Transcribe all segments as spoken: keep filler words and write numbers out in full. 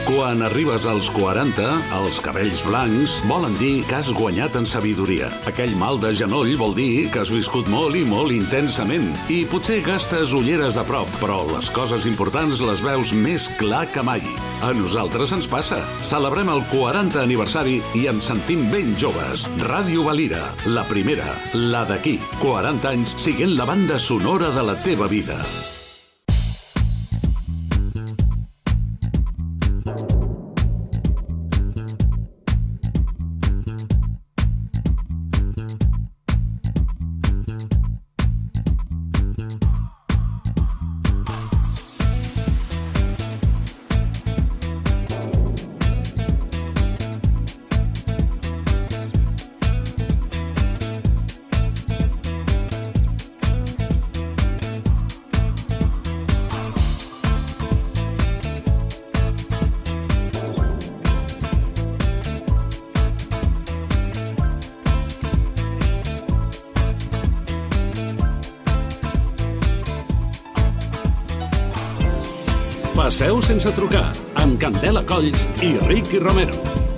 Quan arribes als quaranta, els cabells blancs volen dir que has guanyat en sabidoria. Aquell mal de genoll vol dir que has viscut molt i molt intensament. I potser gastes ulleres de prop, però les coses importants les veus més clar que mai. A nosaltres ens passa. Celebrem el quaranta aniversari i ens sentim ben joves. Ràdio Valira, la primera, la d'aquí. quaranta anys siguent la banda sonora de la teva vida. Passeu sense trucar, amb Candela Colls i Ricky Romero.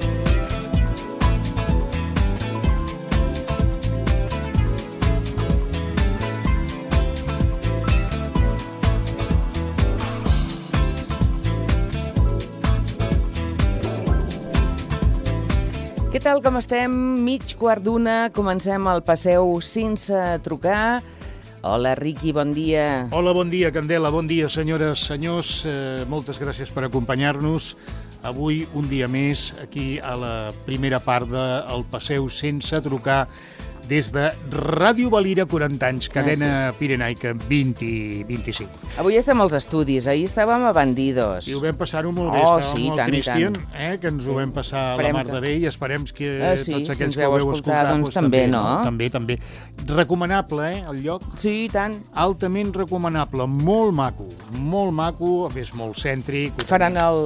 Què tal, com estem? Mig quart d'una, comencem el Passeu sense trucar. Hola, Riqui, bon dia. Hola, bon dia, Candela, bon dia, senyores, senyors. Eh, moltes gràcies per acompanyar-nos. Avui, un dia més, aquí a la primera part del Passeu sense trucar, des de Ràdio Valira, quaranta anys, cadena ah, sí. Pirenaica, vint, vint-i-cinc. Avui estem als estudis, ahir estàvem a Bandidos. I ho vam passar-ho molt bé, oh, estàvem sí, amb el tant, Cristian, eh, que ens ho vam passar esperem a la mar que... de bé, i esperem que ah, sí, tots aquells si que ho veu escoltar... doncs, doncs, també, no? no? També, també. Recomanable, eh, el lloc? Sí, tant. Altament recomanable, molt maco, molt maco, a més molt cèntric. Faran el...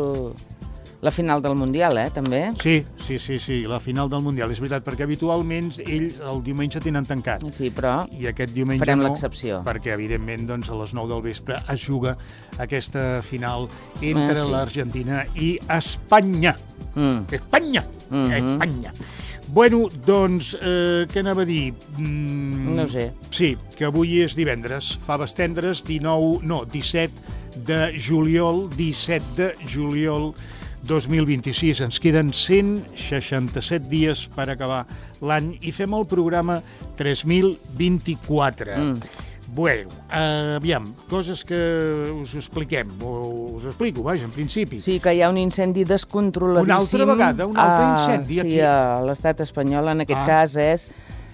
la final del Mundial, eh, també? Sí, sí, sí, sí, la final del Mundial, és veritat, perquè habitualment ells el diumenge tenen tancat. Sí, però I aquest diumenge farem no, l'excepció. Perquè, evidentment, doncs, a les nou del vespre es juga aquesta final entre ah, sí. l'Argentina i Espanya. Mm. Espanya! Mm -hmm. Espanya! Bueno, doncs, eh, què anava a dir? Mm, no sé. Sí, que avui és divendres, faves tendres, dinou, no, disset de juliol, disset de juliol dos mil vint-i-sis. Ens queden cent seixanta-set dies per acabar l'any i fem el programa tres mil vint-i-quatre. Mm. Bueno, eh, aviam, coses que us expliquem, o us explico, vaja, en principi. Sí, que hi ha un incendi descontroladíssim. Una altra vegada, un altre incendi uh, aquí. Sí, a l'estat espanyol, en aquest ah. cas és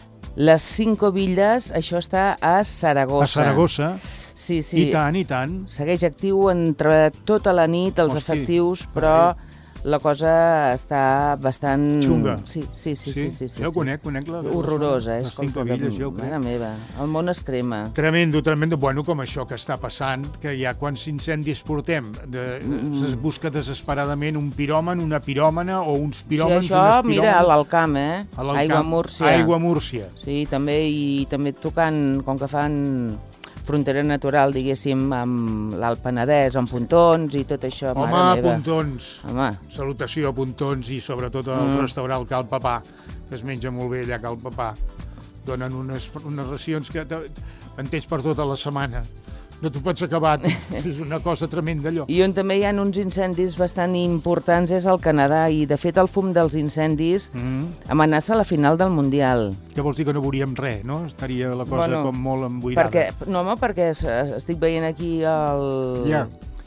les Cinco Villas, això està a Saragossa. A Saragossa. Sí, sí. I tant, i tant. Segueix actiu entre tota la nit, els Hosti, efectius, però la cosa està bastant... Xunga. Sí, sí, sí. sí, sí, sí jo sí. conec, conec la... Horrorosa, eh? Les Cinco Villas, jo crec. Mare meva, el món es crema. Tremendo, tremendo. Bueno, com això que està passant, que ja quants incendis portem, de, mm. es busca desesperadament un piròman, una piròmana, o uns piròmens, sí, això, unes piròmanes... mira, a l'Alcamp, eh? A l'Alcamp. Aigua Múrcia. Aigua Múrcia. Sí, també, i també tocant, com que fan frontera natural, diguéssim, amb l'Alt Penedès, amb Pontons i tot això. Home, mare meva. Pontons. Home. Salutació a Pontons i sobretot al mm. restaurant Cal Papà, que es menja molt bé allà a Cal Papà. Donen unes, unes racions que en tens per tota la setmana. No t'ho pots acabar, és una cosa tremenda allò. I on també hi ha uns incendis bastant importants és al Canadà, i de fet el fum dels incendis mm. amenaça la final del Mundial. Què vols dir, que no veuríem res, no? Estaria la cosa bueno, com molt emboirada. Perquè, no, home, perquè estic veient aquí el... Ja.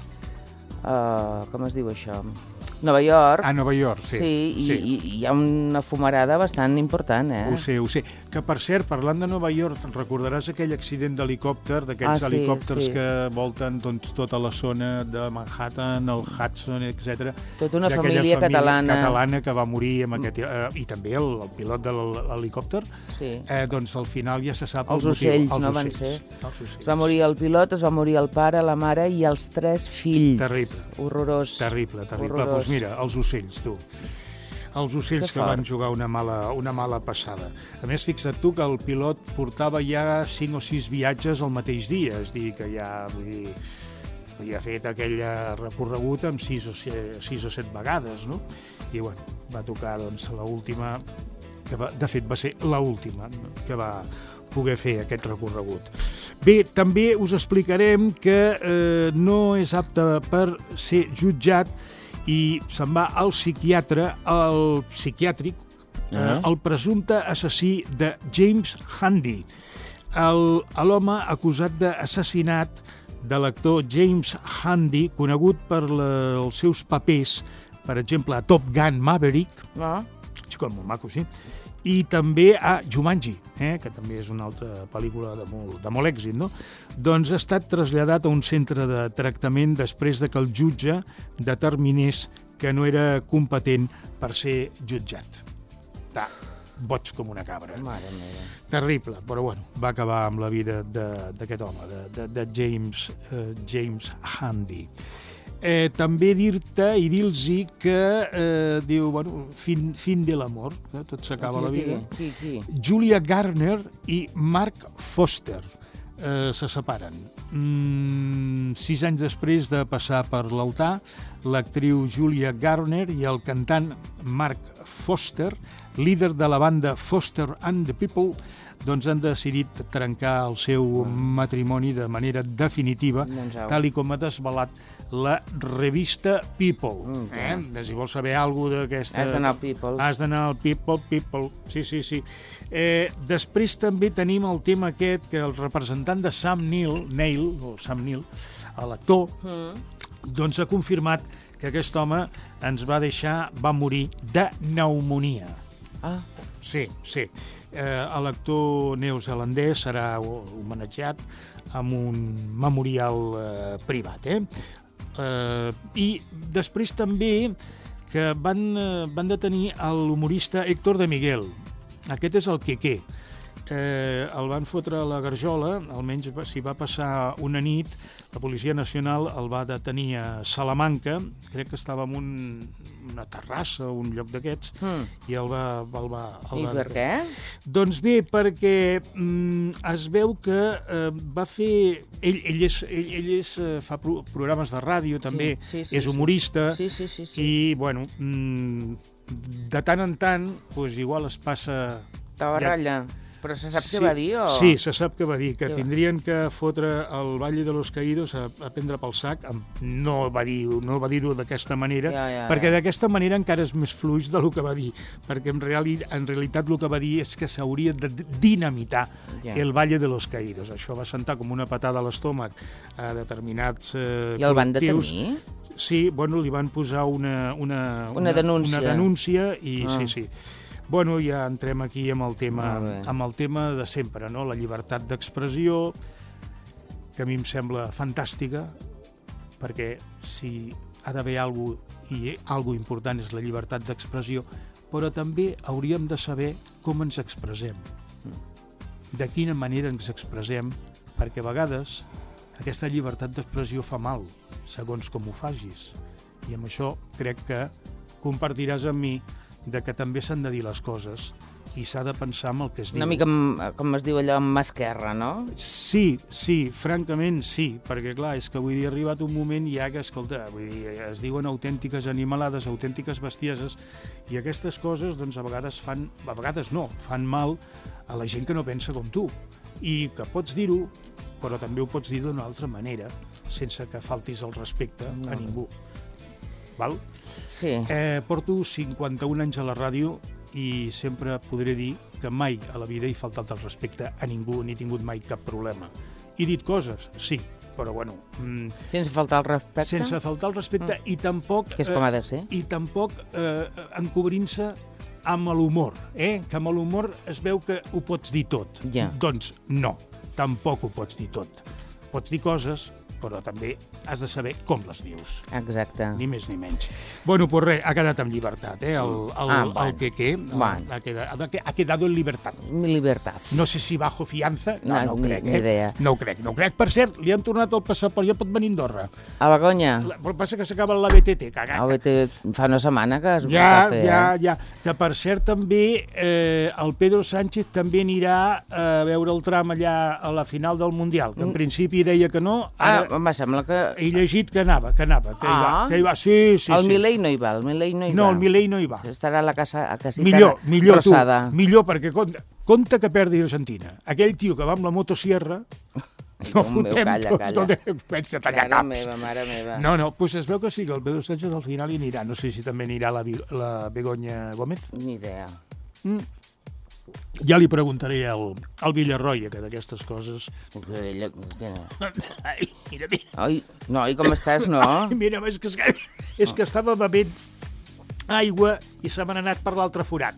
Uh, com es diu això? Nova York. A Nova York, sí. Sí, i, sí. i, i hi ha una fumarada bastant important, eh? Ho sé, ho sé. Que, per cert, parlant de Nova York, recordaràs aquell accident d'helicòpter, d'aquells ah, sí, helicòpters sí. que volten doncs, tota la zona de Manhattan, el Hudson, etcètera. Tota una família, família catalana. catalana que va morir amb aquest... Eh, I també el, el pilot de l'helicòpter. Sí. Eh, doncs al final ja se sap els el ocells, motiu. Els no ocells, van ser? Els ocells. Es va morir el pilot, es va morir el pare, la mare i els tres fills. Terrible. Horrorós. Terrible, terrible. Horrorós. Doncs mira, els ocells, tu. Els ocells que, que van jugar una mala, una mala passada. A més, fixa't tu que el pilot portava ja cinc o sis viatges el mateix dia, és dir, que ja... Vull dir, havia fet aquell recorregut amb sis o, set, sis o set vegades, no? I, bueno, va tocar, doncs, l'última, que va, de fet va ser l'última que va poder fer aquest recorregut. Bé, també us explicarem que eh, no és apte per ser jutjat i se'n va al psiquiatre, al psiquiàtric, eh, el presumpte assassí de James Handy, l'home acusat d'assassinat de l'actor James Handy, conegut per la, els seus papers, per exemple, a Top Gun Maverick, Ah. xico, molt maco, sí, i també a Jumanji, eh, que també és una altra pel·lícula de molt, de molt èxit, no? Doncs ha estat traslladat a un centre de tractament després de que el jutge determinés que no era competent per ser jutjat. Està boig com una cabra. Mare meva. Terrible, però bueno, va acabar amb la vida d'aquest home, de, de, de James, eh, James Handy. Eh, també dir-te i dir-los que eh, diu, bueno, fin, fin de l'amor, eh, tot s'acaba la vida. Qui, qui? Julia Garner i Mark Foster eh, se separen. Mm, sis anys després de passar per l'altar, l'actriu Julia Garner i el cantant Mark Foster, líder de la banda Foster and the People, doncs han decidit trencar el seu matrimoni de manera definitiva, Doncs au. tal i com ha desvelat la revista People. Mm, Eh? Si vols saber alguna cosa d'aquesta... Has d'anar al People. Has d'anar al People, People, sí, sí, sí. Eh, després també tenim el tema aquest que el representant de Sam Neill, Neill o Sam Neill, l'actor, Mm. doncs ha confirmat que aquest home ens va deixar, va morir de pneumonia. Ah, Sí, sí. Eh, l'actor neozelandès serà homenatjat amb un memorial eh, privat, eh? Eh, I després també que van, eh, van detenir l'humorista Héctor de Miguel. Aquest és el Quequé. Eh, el van fotre a la garjola, almenys s'hi va passar una nit. La Policia Nacional el va detenir a Salamanca, crec que estava en un, una terrassa o un lloc d'aquests, Mm. i el va... El va el i va per què? Doncs bé, perquè mm, es veu que eh, va fer... Ell, ell, és, ell, ell és, eh, fa pro programes de ràdio, també, sí, sí, és humorista, Sí, sí, sí. sí. i, bueno, mm, de tant en tant, doncs, igual es passa... Estava ja- ratlla. Però se sap Sí, què va dir o...? Sí, se sap què va dir, que Què va? tindrien que fotre el Valle de los Caídos a, a prendre pel sac. No va dir-ho no va dir-ho d'aquesta manera, Ja, ja, perquè ja. d'aquesta manera encara és més fluix del que va dir, perquè en, reali, en realitat el que va dir és que s'hauria de dinamitar Ja. el Valle de los Caídos. Això va sentar com una patada a l'estómac a determinats eh, I el van col·lectius. detenir? Sí, bueno, li van posar una, una, Una denúncia. Una denúncia i Ah. sí, sí. Bueno, ja entrem aquí amb el tema, Molt bé. amb el tema de sempre, no? La llibertat d'expressió, que a mi em sembla fantàstica, perquè si ha d'haver alguna cosa, i alguna important és la llibertat d'expressió, però també hauríem de saber com ens expressem, de quina manera ens expressem, perquè a vegades aquesta llibertat d'expressió fa mal, segons com ho facis. I amb això crec que compartiràs amb mi de que també s'han de dir les coses i s'ha de pensar en el que es diu. Una mica, amb, com es diu allò, amb mà esquerra, no? Sí, sí, francament sí, perquè clar, és que vull dir, ha arribat un moment ja que, escolta, vull dir, es diuen autèntiques animalades, autèntiques bestieses, i aquestes coses, doncs, a vegades fan, a vegades no, fan mal a la gent que no pensa com tu, i que pots dir-ho, però també ho pots dir d'una altra manera, sense que faltis el respecte No. a ningú. Val? Sí. Eh, porto cinquanta-un anys a la ràdio i sempre podré dir que mai a la vida he faltat el respecte a ningú ni he tingut mai cap problema. He dit coses, sí, però bueno... Mm, Sense faltar el respecte? sense faltar el respecte mm. i tampoc... Que és com ha de ser. I tampoc eh, encobrint-se amb l'humor, eh? Que amb l'humor es veu que ho pots dir tot. Ja. Doncs no, tampoc ho pots dir tot. Pots dir coses, però també has de saber com les dius. Exacte. Ni més ni menys. Bueno, pues res, ha quedat amb llibertat, eh? El, el, Ah, el bueno. que què? Bueno. Ha, quedado, ha quedado en libertad. Mi libertad. No sé si bajo fianza. No, No, no ho ni- crec, ni eh? idea. No ho crec, no ho crec. Per cert, li han tornat el passaport, ja pot venir a Andorra. A Begoña? La- Però passa que s'acaba la B T T, caga. Ah, té, fa una setmana que es Ja, va fer, ja, eh? ja. Que per cert també eh, el Pedro Sánchez també anirà a veure el tram allà a la final del Mundial, que en Mm. principi deia que no, ara, Em sembla que... He llegit que anava, que anava, que hi va. Ah. Que hi va. Sí, sí, El sí. Milei no hi va, el Milei no hi No, va. el Milei no hi va. Estarà a la casa, a casita Millor, millor tu, rossada. millor, perquè compte, compte que perdi Argentina. Aquell tio que va amb la motosierra, no Déu meu, fotem calla, tots, calla. no de- pensa tallar Mare caps. meva, mare meva. No, no, doncs es veu que sí, que el Pedro Sánchez al final hi anirà. No sé si també anirà la, Vi- la Begoña Gómez. Ni idea. Mm. Ja li preguntaré al, al Villarroya, que d'aquestes coses... Ella... Ai, mira, mira. Ai, noi, com estàs, no? Ai, mira, és que, és que estava bevent aigua i se m'ha anat per l'altre forat.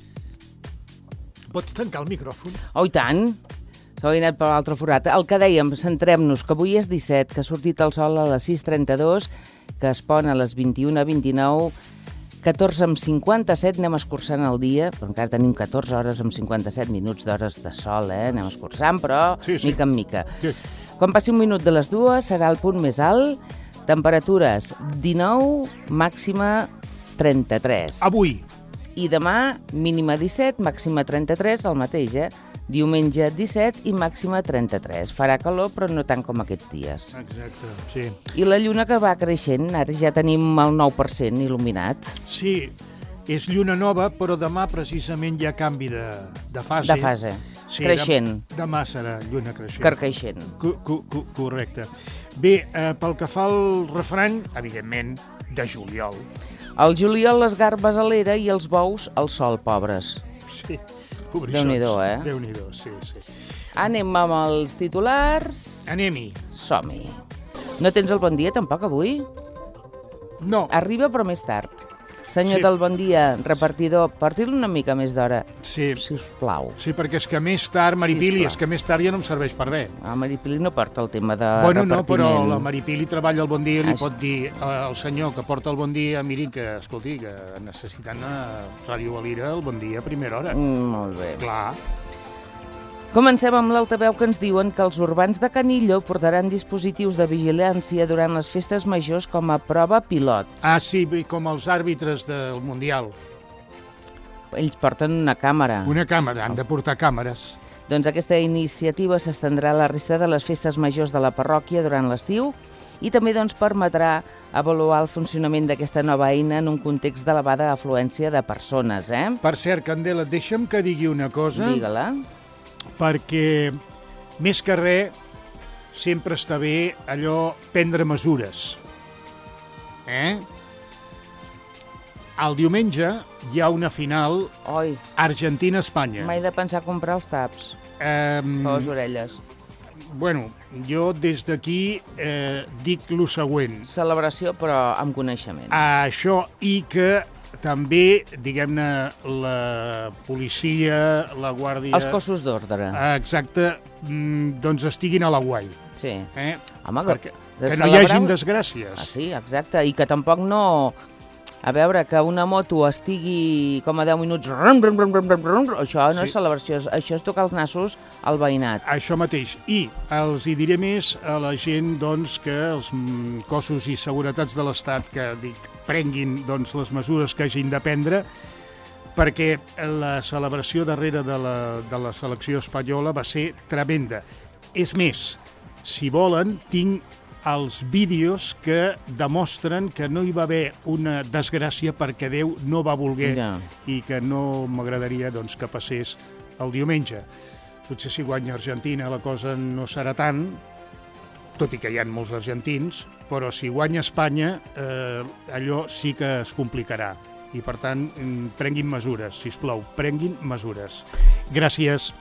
Pots tancar el micròfon? Oh, i tant. S'ha anat per l'altre forat. El que dèiem, centrem-nos, que avui és disset, que ha sortit el sol a les sis trenta-dos, que es pon a les vint-i-una vint-i-nou, catorze amb cinquanta-set, anem escurçant el dia, però encara tenim catorze hores amb cinquanta-set minuts d'hores de sol, eh? Anem escurçant, però Sí, sí. mica en mica. Sí. Quan passi un minut de les dues, serà el punt més alt, temperatures dinou, màxima trenta-tres. Avui. I demà, mínima disset, màxima trenta-tres, el mateix, eh? Diumenge disset i màxima trenta-tres. Farà calor, però no tant com aquests dies. Exacte, sí. I la lluna que va creixent, ara ja tenim el nou per cent il·luminat. Sí, és lluna nova, però demà precisament hi ha canvi de, de fase. De fase. Sí, Creixent. Dem demà serà lluna creixent. Carcaixent. Co co co correcte. Bé, eh, pel que fa al refrany, evidentment, de juliol. Al juliol les garbes a l'era i els bous al sol, pobres. Sí, pobrissons. Déu-n'hi-do, eh? Déu-n'hi-do, sí, sí. Anem amb els titulars. Anem-hi. Som-hi. No tens el bon dia, tampoc, avui? No, Arriba, però més tard. Senyor Sí. del bon dia, repartidor, porti-lo una mica més d'hora, sí, si us plau. sí, perquè és que més tard, Maripili, Sisplau. és que més tard ja no em serveix per res. Ah, Maripili no porta el tema de Bueno, no, però repartiment. la Maripili treballa al bon dia i li Això. pot dir al senyor que porta el bon dia, miri que, escolti, que necessiten a Ràdio Valira el bon dia a primera hora. Mm, molt bé. Clar. Comencem amb l'altaveu que ens diuen que els urbans de Canillo portaran dispositius de vigilància durant les festes majors com a prova pilot. Ah, sí, bé, com els àrbitres del Mundial. Ells porten una càmera. Una càmera, han de portar càmeres. Doncs aquesta iniciativa s'estendrà a la resta de les festes majors de la parròquia durant l'estiu i també doncs, permetrà avaluar el funcionament d'aquesta nova eina en un context d'elevada afluència de persones. Eh? Per cert, Candela, deixa'm que digui una cosa, Digue-la. perquè més que res sempre està bé allò prendre mesures. Eh? El diumenge hi ha una final Oi, Argentina-Espanya. m'he de pensar a comprar els taps Um, a les orelles. bueno, jo des d'aquí eh, dic lo següent. Celebració, però amb coneixement. Això i que també, diguem-ne, la policia, la guàrdia... Els cossos d'ordre. Exacte, mm, doncs estiguin a la guai. Sí. Eh? Home, Perquè, de que no hi celebrar- hagin desgràcies. Ah, sí, exacte. I que tampoc no... A veure, que una moto estigui com a deu minuts... Rum, rum, rum, rum, rum, rum, això no Sí. és celebració, això és tocar els nassos al veïnat. Això mateix. I els hi diré més a la gent doncs, que els mm, cossos i seguretats de l'Estat que dic, prenguin doncs, les mesures que hagin de prendre, perquè la celebració darrere de la, de la selecció espanyola va ser tremenda. És més, si volen, tinc els vídeos que demostren que no hi va haver una desgràcia perquè Déu no va voler Ja. i que no m'agradaria doncs, que passés el diumenge. Potser si guanya Argentina la cosa no serà tant, tot i que hi ha molts argentins, però si guanya Espanya eh, allò sí que es complicarà. I per tant, mm, prenguin mesures, sisplau, prenguin mesures. Gràcies.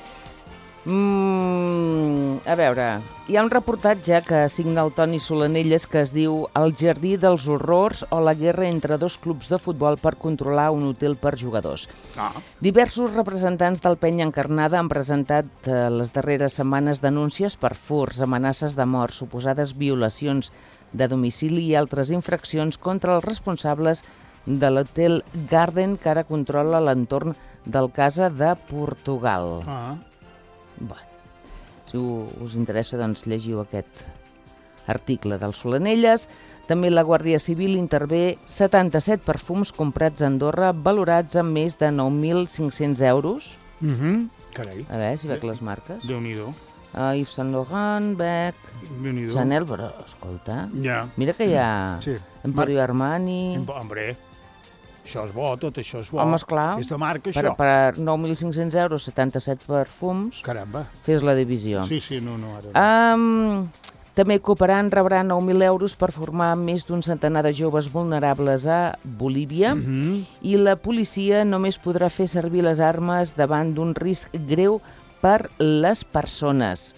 Mm, a veure, hi ha un reportatge que signa el Toni Solanelles que es diu El jardí dels horrors o la guerra entre dos clubs de futbol per controlar un hotel per jugadors. Ah. Diversos representants del Penya Encarnada han presentat eh, les darreres setmanes denúncies per furts, amenaces de mort, suposades violacions de domicili i altres infraccions contra els responsables de l'hotel Garden que ara controla l'entorn del Casa de Portugal. Ah. Bueno, si us interessa, doncs llegiu aquest article del Solanelles. També la Guàrdia Civil intervé setanta-set perfums comprats a Andorra valorats en més de nou mil cinc-cents euros. Mm -hmm. Carai, A veure si veig les marques. Déu-n'hi-do. Uh, Yves Saint Laurent, Beck, Chanel, però, escolta, ja. mira que hi ha sí. Emporio Armani... Hombre, això és bo, tot això és bo. Home, esclar, és de marca, per, això. per nou mil cinc-cents euros, setanta-set perfums, caramba, fes la divisió. Sí, sí, no, no, ara no. Um, també Cooperant rebrà nou mil euros per formar més d'un centenar de joves vulnerables a Bolívia Mhm. i la policia només podrà fer servir les armes davant d'un risc greu per les persones.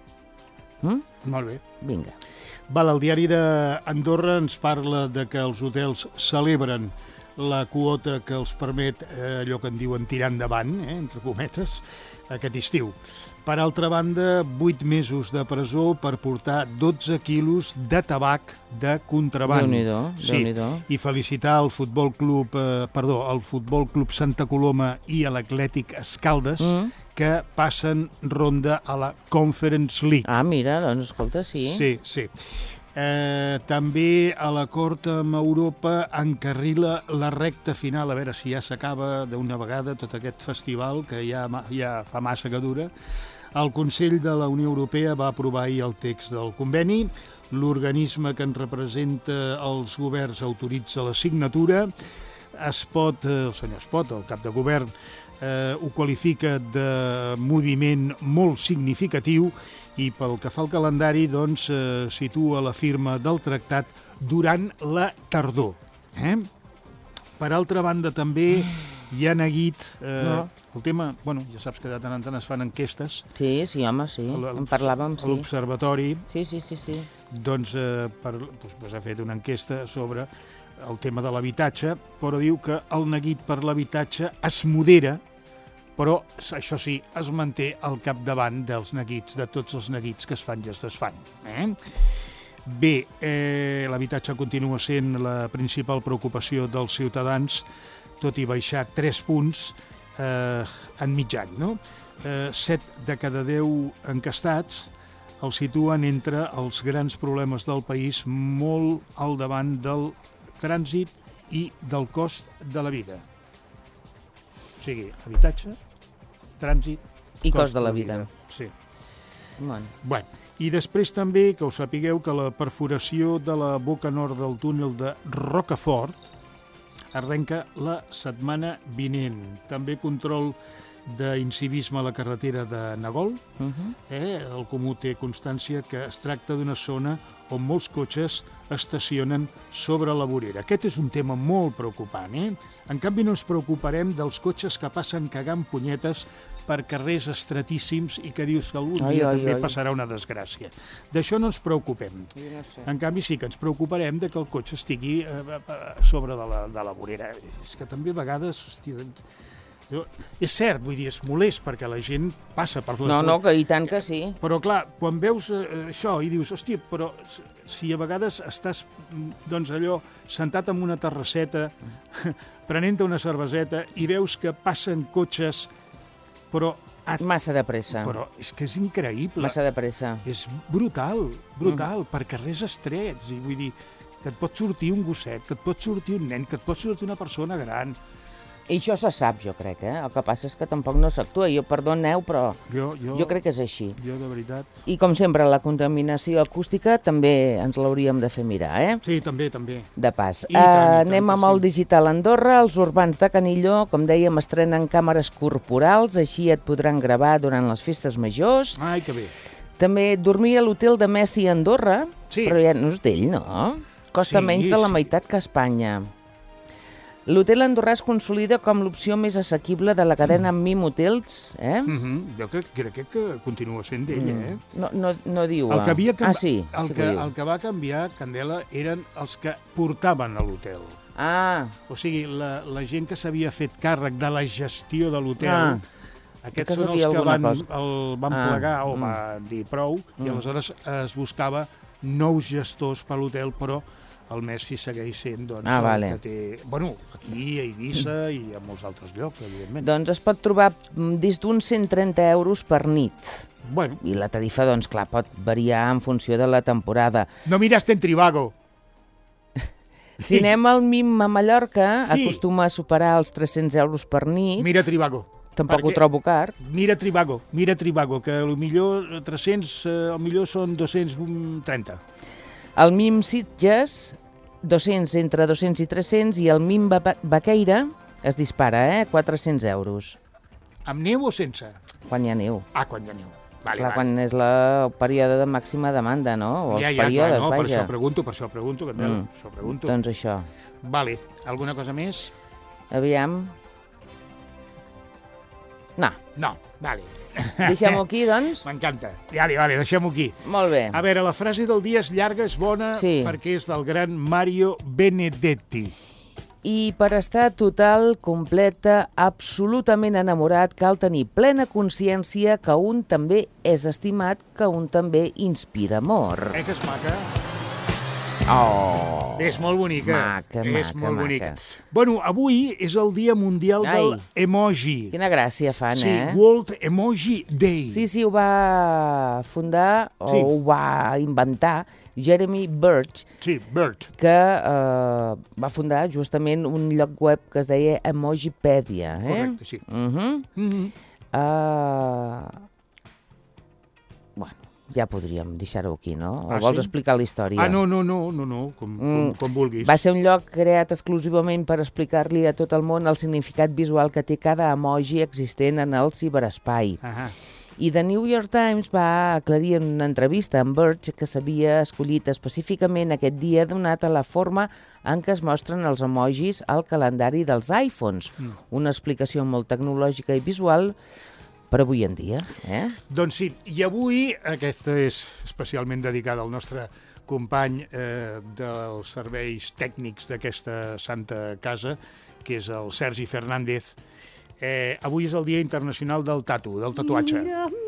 Mm? Molt bé. Vinga. Val, el diari d'Andorra ens parla de que els hotels celebren la quota que els permet eh, allò que en diuen tirar endavant, eh, entre cometes, aquest estiu. Per altra banda, vuit mesos de presó per portar dotze quilos de tabac de contraband. Déu-n'hi-do, sí. Déu-n'hi-do. I felicitar el Futbol Club, eh, perdó, el Futbol Club Santa Coloma i l'Atlètic Escaldes, Mm. que passen ronda a la Conference League. Ah, mira, doncs escolta, sí. Sí, sí. Eh, també a l'acord amb Europa encarrila la recta final, a veure si ja s'acaba d'una vegada tot aquest festival que ja, ja fa massa que dura. El Consell de la Unió Europea va aprovar ahir el text del conveni, l'organisme que ens representa els governs autoritza la signatura, Espot, el senyor Espot, el cap de govern, eh, ho qualifica de moviment molt significatiu i pel que fa al calendari doncs, eh, situa la firma del tractat durant la tardor. Eh? Per altra banda, també hi ha neguit eh, No. el tema... Bueno, ja saps que de tant en tant es fan enquestes. Sí, sí, home, sí, en parlàvem, A sí. l'Observatori, Sí, sí, sí, sí. doncs, eh, per, doncs, doncs ha fet una enquesta sobre el tema de l'habitatge, però diu que el neguit per l'habitatge es modera, però, això sí, es manté al capdavant dels neguits, de tots els neguits que es fan i es desfan. Eh? Bé, eh, l'habitatge continua sent la principal preocupació dels ciutadans, tot i baixar tres punts eh, en mig any. No? Eh, set de cada deu encastats el situen entre els grans problemes del país, molt al davant del trànsit i del cost de la vida. O sigui, habitatge, trànsit... I cost de la vida. Sí. Bueno. Bueno, i després també que us sapigueu que la perforació de la boca nord del túnel de Rocafort arrenca la setmana vinent. També control d'incivisme a la carretera de Nagol. Uh-huh. Eh? El Comú té constància que es tracta d'una zona on molts cotxes estacionen sobre la vorera. Aquest és un tema molt preocupant. Eh? En canvi, no ens preocuparem dels cotxes que passen cagant punyetes per carrers estratíssims i que dius que algun ai, dia ai, també ai. passarà una desgràcia. D'això no ens preocupem. Jo no sé. En canvi, sí que ens preocuparem de que el cotxe estigui eh, a sobre de la, de la vorera. És que també a vegades... Hòstia, jo, és cert, vull dir, és molest perquè la gent passa per les... No, no, que i tant que sí. Però clar, quan veus eh, això i dius, hòstia, però si a vegades estàs, doncs allò, sentat en una terrasseta, prenent-te una cerveseta i veus que passen cotxes, però... Et... Massa de pressa. Però és que és increïble. Massa de pressa. És brutal, brutal, mm. per carrers estrets. I vull dir, que et pot sortir un gosset, que et pot sortir un nen, que et pot sortir una persona gran. I això se sap, jo crec, eh? El que passa és que tampoc no s'actua. Jo, perdoneu, però Jo, jo, jo crec que és així. Jo, de veritat... I, com sempre, la contaminació acústica també ens l'hauríem de fer mirar, eh? Sí, també, també. De pas. I tant, i tant Anem que amb el sí. digital Andorra. Els urbans de Canilló, com dèiem, estrenen càmeres corporals, així et podran gravar durant les festes majors. Ai, que bé. També dormir a l'hotel de Messi a Andorra, Sí. però ja no és d'ell, no? Costa Sí, menys de la sí. meitat que a Espanya. L'hotel andorrà es consolida com l'opció més assequible de la cadena Mim Hotels, eh? Mm -hmm. Jo crec, crec que continua sent d'ell, eh? No, no, no diu... El que, havia canvi... Ah, sí, el, sí que, que diu. el que va canviar, Candela, eren els que portaven a l'hotel. Ah, O sigui, la, la gent que s'havia fet càrrec de la gestió de l'hotel, Ah. aquests Que són els sabia que alguna van, cosa. el van Ah, plegar o mm. van dir prou, i Mm. aleshores es buscava nous gestors per l'hotel, però el Messi segueix sent doncs, Ah, el vale. que té... Bueno, aquí a Eivissa i a molts altres llocs, evidentment. doncs es pot trobar mm, des d'uns cent trenta euros per nit. Bueno, I la tarifa, doncs, clar, pot variar en funció de la temporada. no miraste en Trivago. Si anem al Mim a Mallorca, Sí. acostuma a superar els tres-cents euros per nit. Mira Trivago. tampoc perquè... ho trobo car. Mira Trivago, mira Trivago, que potser tres-cents, eh, potser són dos-cents trenta. El Mim Sitges, dos-cents, entre dos-cents i tres-cents, i el Mim Baqueira es dispara, eh? quatre-cents euros. Amb neu o sense? Quan hi ha neu. Ah, quan hi ha neu. Vale, clar, vale. quan és el període de màxima demanda, no? O els ja, ja, períodes, clar, no, vaja. per això pregunto, per això pregunto, Candel, Mm. això pregunto. Doncs això. Vale, alguna cosa més? Aviam. No. No, vale. Deixem-ho aquí, doncs? M'encanta. Vale, vale, deixem-ho aquí. Molt bé. A veure, la frase del dia és llarga, és bona, Sí. perquè és del gran Mario Benedetti. I per estar total, completa, absolutament enamorat, cal tenir plena consciència que un també és estimat, que un també inspira amor. Eh, que és maca? Oh! És molt bonica. Maca, és maca, molt maca. bonica. Bueno, avui és el Dia Mundial Ai. del Emoji. Quina gràcia fan, Sí, eh? World Emoji Day. Sí, sí, ho va fundar, o Sí. ho va inventar, Jeremy Birch, Sí, Bert. que eh, va fundar justament un lloc web que es deia Emojipedia. Eh? Correcte, sí. Uh -huh. Mm-hmm. uh... Bueno, ja podríem deixar-ho aquí, no? O Ah, vols sí? explicar la història? Ah, no, no, no, no, no, com, com, Mm. com vulguis. Va ser un lloc creat exclusivament per explicar-li a tot el món el significat visual que té cada emoji existent en el ciberespai. Ah, I The New York Times va aclarir en una entrevista amb Birch que s'havia escollit específicament aquest dia donat a la forma en què es mostren els emojis al calendari dels iPhones. Mm. Una explicació molt tecnològica i visual per avui en dia. Eh? Doncs sí, i avui aquesta és especialment dedicada al nostre company eh, dels serveis tècnics d'aquesta santa casa, que és el Sergi Fernández. Eh, avui és el Dia Internacional del Tatu, del tatuatge.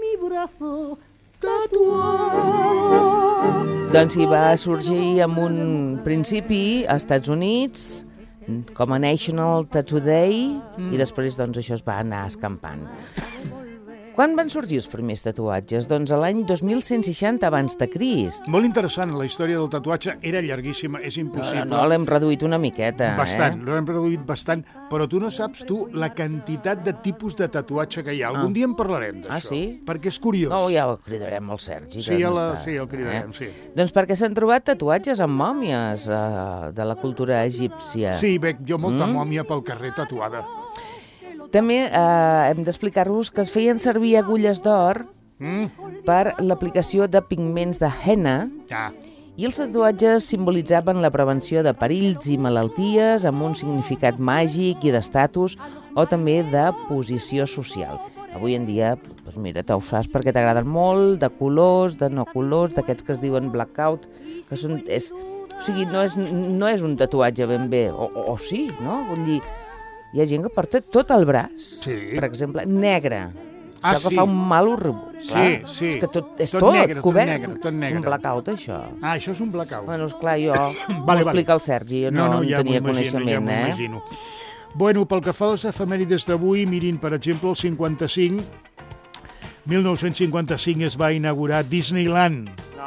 Doncs hi va sorgir amb un principi als Estats Units com a National Tattoo Day mm. i després doncs, això es va anar escampant. Quan van sorgir els primers tatuatges? Doncs a l'any dos mil cent seixanta abans de Crist. Molt interessant, la història del tatuatge era llarguíssima, és impossible. No, no, l'hem reduït una miqueta. Bastant, eh? l'hem reduït bastant, però tu no saps tu la quantitat de tipus de tatuatge que hi ha. Algun Ah. dia en parlarem d'això. Ah, sí? Perquè és curiós. No, ja el cridarem al Sergi. Sí, que ja no la, està, sí, el cridarem, eh? sí. Doncs perquè s'han trobat tatuatges amb mòmies eh, de la cultura egípcia. Sí, veig jo molta Mm. mòmia pel carrer tatuada. També eh, hem d'explicar-vos que es feien servir agulles d'or Mm? per l'aplicació de pigments de henna Ah, i els tatuatges simbolitzaven la prevenció de perills i malalties amb un significat màgic i d'estatus o també de posició social. Avui en dia, doncs mira, te'l fas perquè t'agraden molt, de colors, de no colors, d'aquests que es diuen blackout, que són... És, o sigui, no és, no és un tatuatge ben bé, o, o, o sí, no? Vull dir, hi ha gent que porta tot el braç, Sí. per exemple, negre. Ah, Allò que sí. fa un mal horrible. Sí, Clar, sí. És que tot, és Tot tot, negre, tot cobert. negre, tot negre. Un blackout, això. ah, això és un blackout. Bueno, esclar, jo Vale, m'ho explica el Sergi, jo no, no, no ja tenia m'ho imagino, coneixement, ja eh? m'imagino. Bueno, pel que fa a les efemèrides d'avui, mirin, per exemple, el cinquanta-cinc, mil nou-cents cinquanta-cinc es va inaugurar Disneyland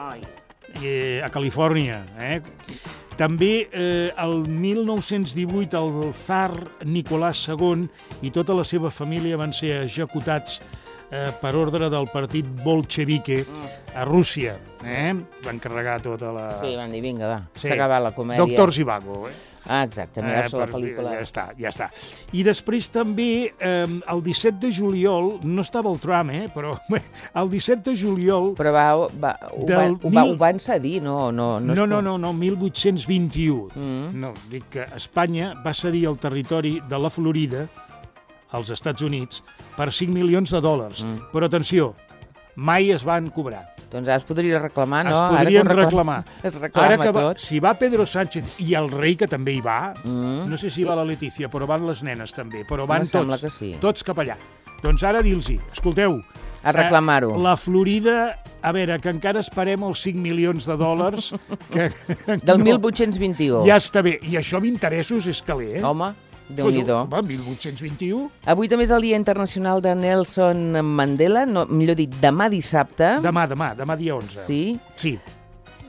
eh, a Califòrnia. Eh? També eh, el mil nou-cents divuit el tsar Nicolás segon i tota la seva família van ser executats eh, per ordre del partit bolxevique a Rússia. Eh? Van carregar tota la... Sí, van dir, vinga, va, Sí. s'ha acabat la comèdia. Doctor Zhivago, eh? Ah, exacte, mirar-se la per- pel·lícula. Ja està, ja està. I després també, eh, el disset de juliol, no estava el tram, eh, però bé, el disset de juliol... Però va, va, ho, va, Del ho, va, mil- ho van cedir, no? No, no, No, és no, com- no, no, mil vuit-cents vint-i-u. Mm. No, dic que Espanya va cedir el territori de la Florida als Estats Units per cinc milions de dòlars. Mm. Però atenció, mai es van cobrar. Doncs ara es podria reclamar, no? es Ara podrien que ho reclam- reclamar. Es reclama Ara que va, tot. si va Pedro Sánchez i el rei, que també hi va, Mm. no sé si va la Letícia, però van les nenes també, però van Em sembla tots, que sí. tots cap allà. Doncs ara dir-los-hi, escolteu, A reclamar-ho. eh, la Florida, a veure, que encara esperem els cinc milions de dòlars. Que, Del no, mil vuit-cents vint-i-u. Ja està bé, i això amb interessos és caler, eh? Home, déu-n'hi-do. Va, mil vuit-cents vint-i-u, Avui també és el Dia Internacional de Nelson Mandela, no, millor dit, demà dissabte. demà, demà, demà dia onze. Sí, Sí,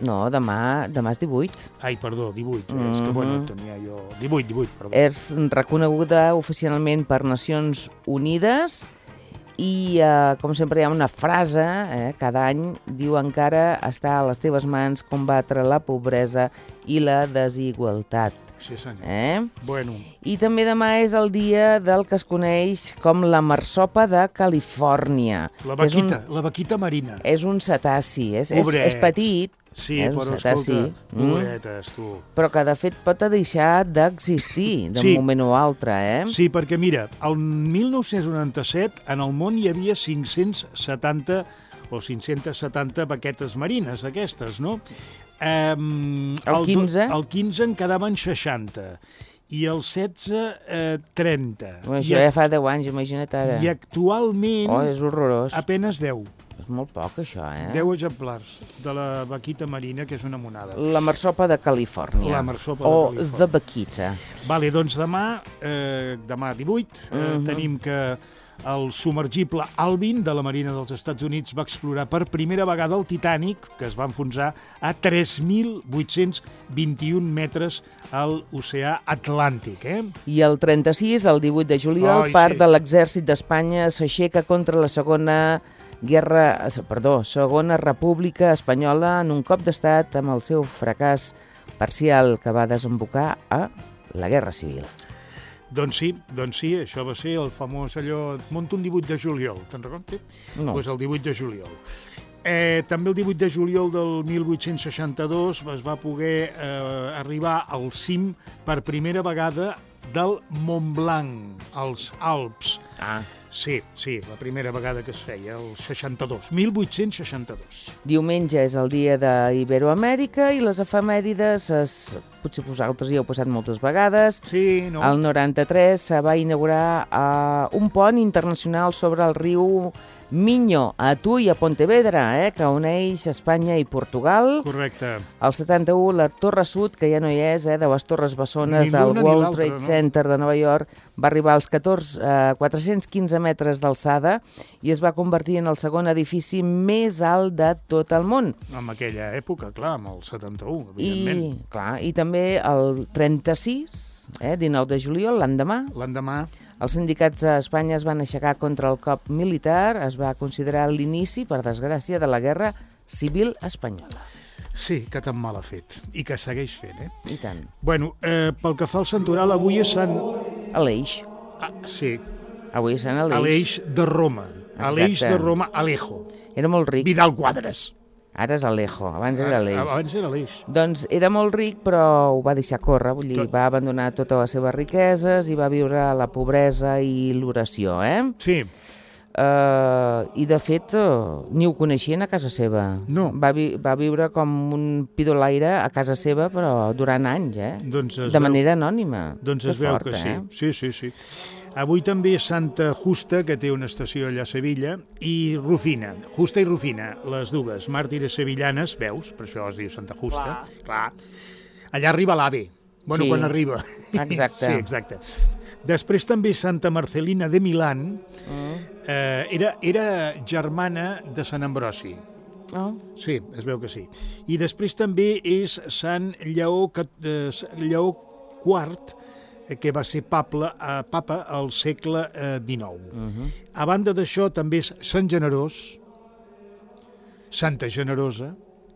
No, demà, demà és divuit. Ai, perdó, divuit. Mm-hmm. És que, bueno, tenia jo... divuit, divuit, perdó. És reconeguda oficialment per Nacions Unides i, eh, com sempre, hi ha una frase, eh, cada any, diu encara està a les teves mans combatre la pobresa i la desigualtat. Sí, senyor. Eh? Bueno. I també demà és el dia del que es coneix com la marsopa de Califòrnia. La vaquita, un, la vaquita marina. És un cetaci, és, és, és petit. Sí, eh, però cetaci, escolta, pobretes, tu. Però que, de fet, pot deixar d'existir d'un sí. moment o altre, eh? Sí, perquè, mira, el mil nou-cents noranta-set en el món hi havia cinc-cents setanta o cinc-cents setanta vaquetes marines, aquestes, no? Um, el quinze? El quinze en quedaven seixanta i el setze, eh, trenta. Bueno, això I, ja fa deu anys, imagina't ara. I actualment... Oh, és horrorós. Apenes deu. És molt poc, això, eh? deu exemplars de la vaquita marina, que és una monada. La marsopa de Califòrnia. La marsopa de o Califòrnia. O the vaquita. Vale, doncs demà, eh, demà divuit, eh, uh-huh. tenim que el submergible Alvin de la Marina dels Estats Units va explorar per primera vegada el Titanic, que es va enfonsar a tres mil vuit-cents vint-i-un metres a l'oceà Atlàntic. Eh? I el trenta-sis, el divuit de juliol, Ai, part sí. de l'exèrcit d'Espanya s'aixeca contra la segona guerra, perdó, segona república espanyola en un cop d'estat amb el seu fracàs parcial que va desembocar a la Guerra Civil. Doncs sí, doncs sí, això va ser el famós allò... Monta un divuit de juliol, te'n recordes? No. Doncs pues el divuit de juliol. Eh, també el divuit de juliol del mil vuit-cents seixanta-dos es va poder eh, arribar al cim per primera vegada del Mont Blanc, als Alps. Ah. Sí, sí, la primera vegada que es feia, el seixanta-dos, mil vuit-cents seixanta-dos. Diumenge és el dia d'Iberoamèrica i les efemèrides, es, potser vosaltres hi heu passat moltes vegades. Sí, no? El noranta-tres se va inaugurar uh, un pont internacional sobre el riu Miño, a Tui, a Pontevedra, eh, que uneix Espanya i Portugal. Correcte. El setanta-u, la Torre Sud, que ja no hi és, eh, de les Torres Bessones del World Trade Center de Nova York, va arribar als catorze, eh, quatre-cents quinze metres d'alçada i es va convertir en el segon edifici més alt de tot el món. En aquella època, clar, amb el setanta-u, evidentment. I, clar, i també el trenta-sis, eh, dinou de juliol, l'endemà, L'endemà, els sindicats a Espanya es van aixecar contra el cop militar, es va considerar l'inici, per desgràcia, de la Guerra Civil Espanyola. sí, que tan mal ha fet, i que segueix fent, eh? I tant. Bueno, eh, pel que fa al santoral, avui és Sant... Aleix. Ah, sí, Avui és Sant Aleix. Aleix de Roma. Aleix de Roma, Alejo. Era molt ric. Vidal Quadras. Ara és Alejo, abans era Aleix. Abans era Aleix. Doncs era molt ric, però ho va deixar córrer, vull dir, va abandonar totes les seves riqueses i va viure la pobresa i l'oració, eh? Sí. Uh, I, de fet, uh, ni ho coneixien a casa seva. No. Va, vi va viure com un pidolaire a casa seva, però durant anys, eh? Doncs es de veu... manera anònima. Doncs es que veu fort, que sí. Eh? Sí, sí, sí. Avui també és Santa Justa, que té una estació allà a Sevilla, i Rufina, Justa i Rufina, les dues, màrtires sevillanes, veus? Per això es diu Santa Justa. Clar. Clar. Allà arriba l'AVE. Bueno, Sí. quan arriba. Exacte. Sí, exacte. Després també Santa Marcelina de Milán, Mm. eh, era, era germana de Sant Ambrosi. Oh. Sí, es veu que sí. I després també és Sant Lleó, eh, Lleó quart, que va ser papa, eh, papa al segle eh, dinou. Uh-huh. A banda d'això, també és Sant Generós, Santa Generosa,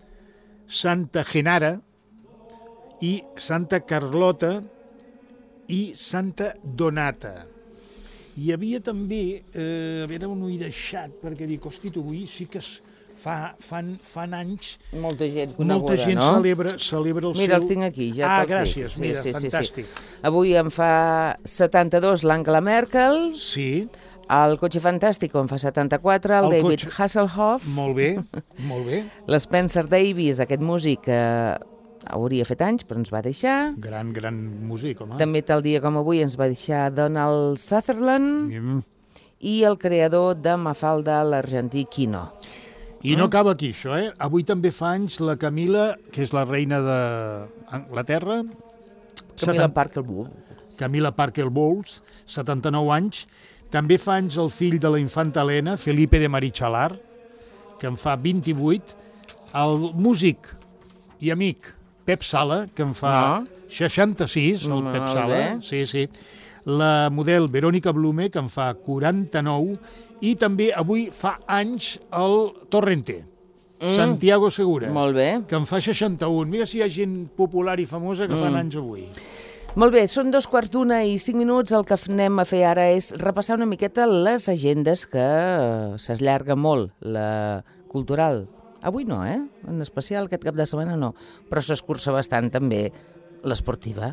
Santa Genara i Santa Carlota i Santa Donata. Hi havia també, eh, a veure on ho he deixat, perquè dic, hosti, tu, avui sí que es fa, fan, fan anys... Molta gent coneguda, Molta gent no? celebra, celebra el Mira, seu... els tinc aquí, ja Ah, te'ls gràcies, dic. mira, sí, sí, fantàstic. Sí, sí. Avui em fa setanta-dos l'Angela Merkel, Sí, el Cotxe Fantàstico en fa setanta-quatre, el, El David cotxe- Hasselhoff, molt bé, molt bé. l'Spencer Davis, aquest músic que hauria fet anys, però ens va deixar. Gran, gran músic, home. També tal dia com avui ens va deixar Donald Sutherland Mm. i el creador de Mafalda, l'argentí Quino. I no acaba aquí, això, eh? Avui també fa anys la Camila, que és la reina d'Anglaterra. Camila Parker Bowles. Camila Parker Bowles, setanta-nou anys. També fa anys el fill de la infanta Helena, Felipe de Marichalar, que en fa vint-i-vuit. El músic i amic Pep Sala, que en fa No. seixanta-sis, el Molt Pep bé. Sala, sí, sí. La model Verònica Blume, que en fa quaranta-nou, i també avui fa anys el Torrente, mm. Santiago Segura, Molt bé. que en fa seixanta-un. Mira si hi ha gent popular i famosa que fan Mm. anys avui. Molt bé, són dos quarts d'una i cinc minuts. El que anem a fer ara és repassar una miqueta les agendes, que eh, s'allarga molt, la cultural. Avui no, eh? En especial aquest cap de setmana no, però s'escurça bastant també l'esportiva.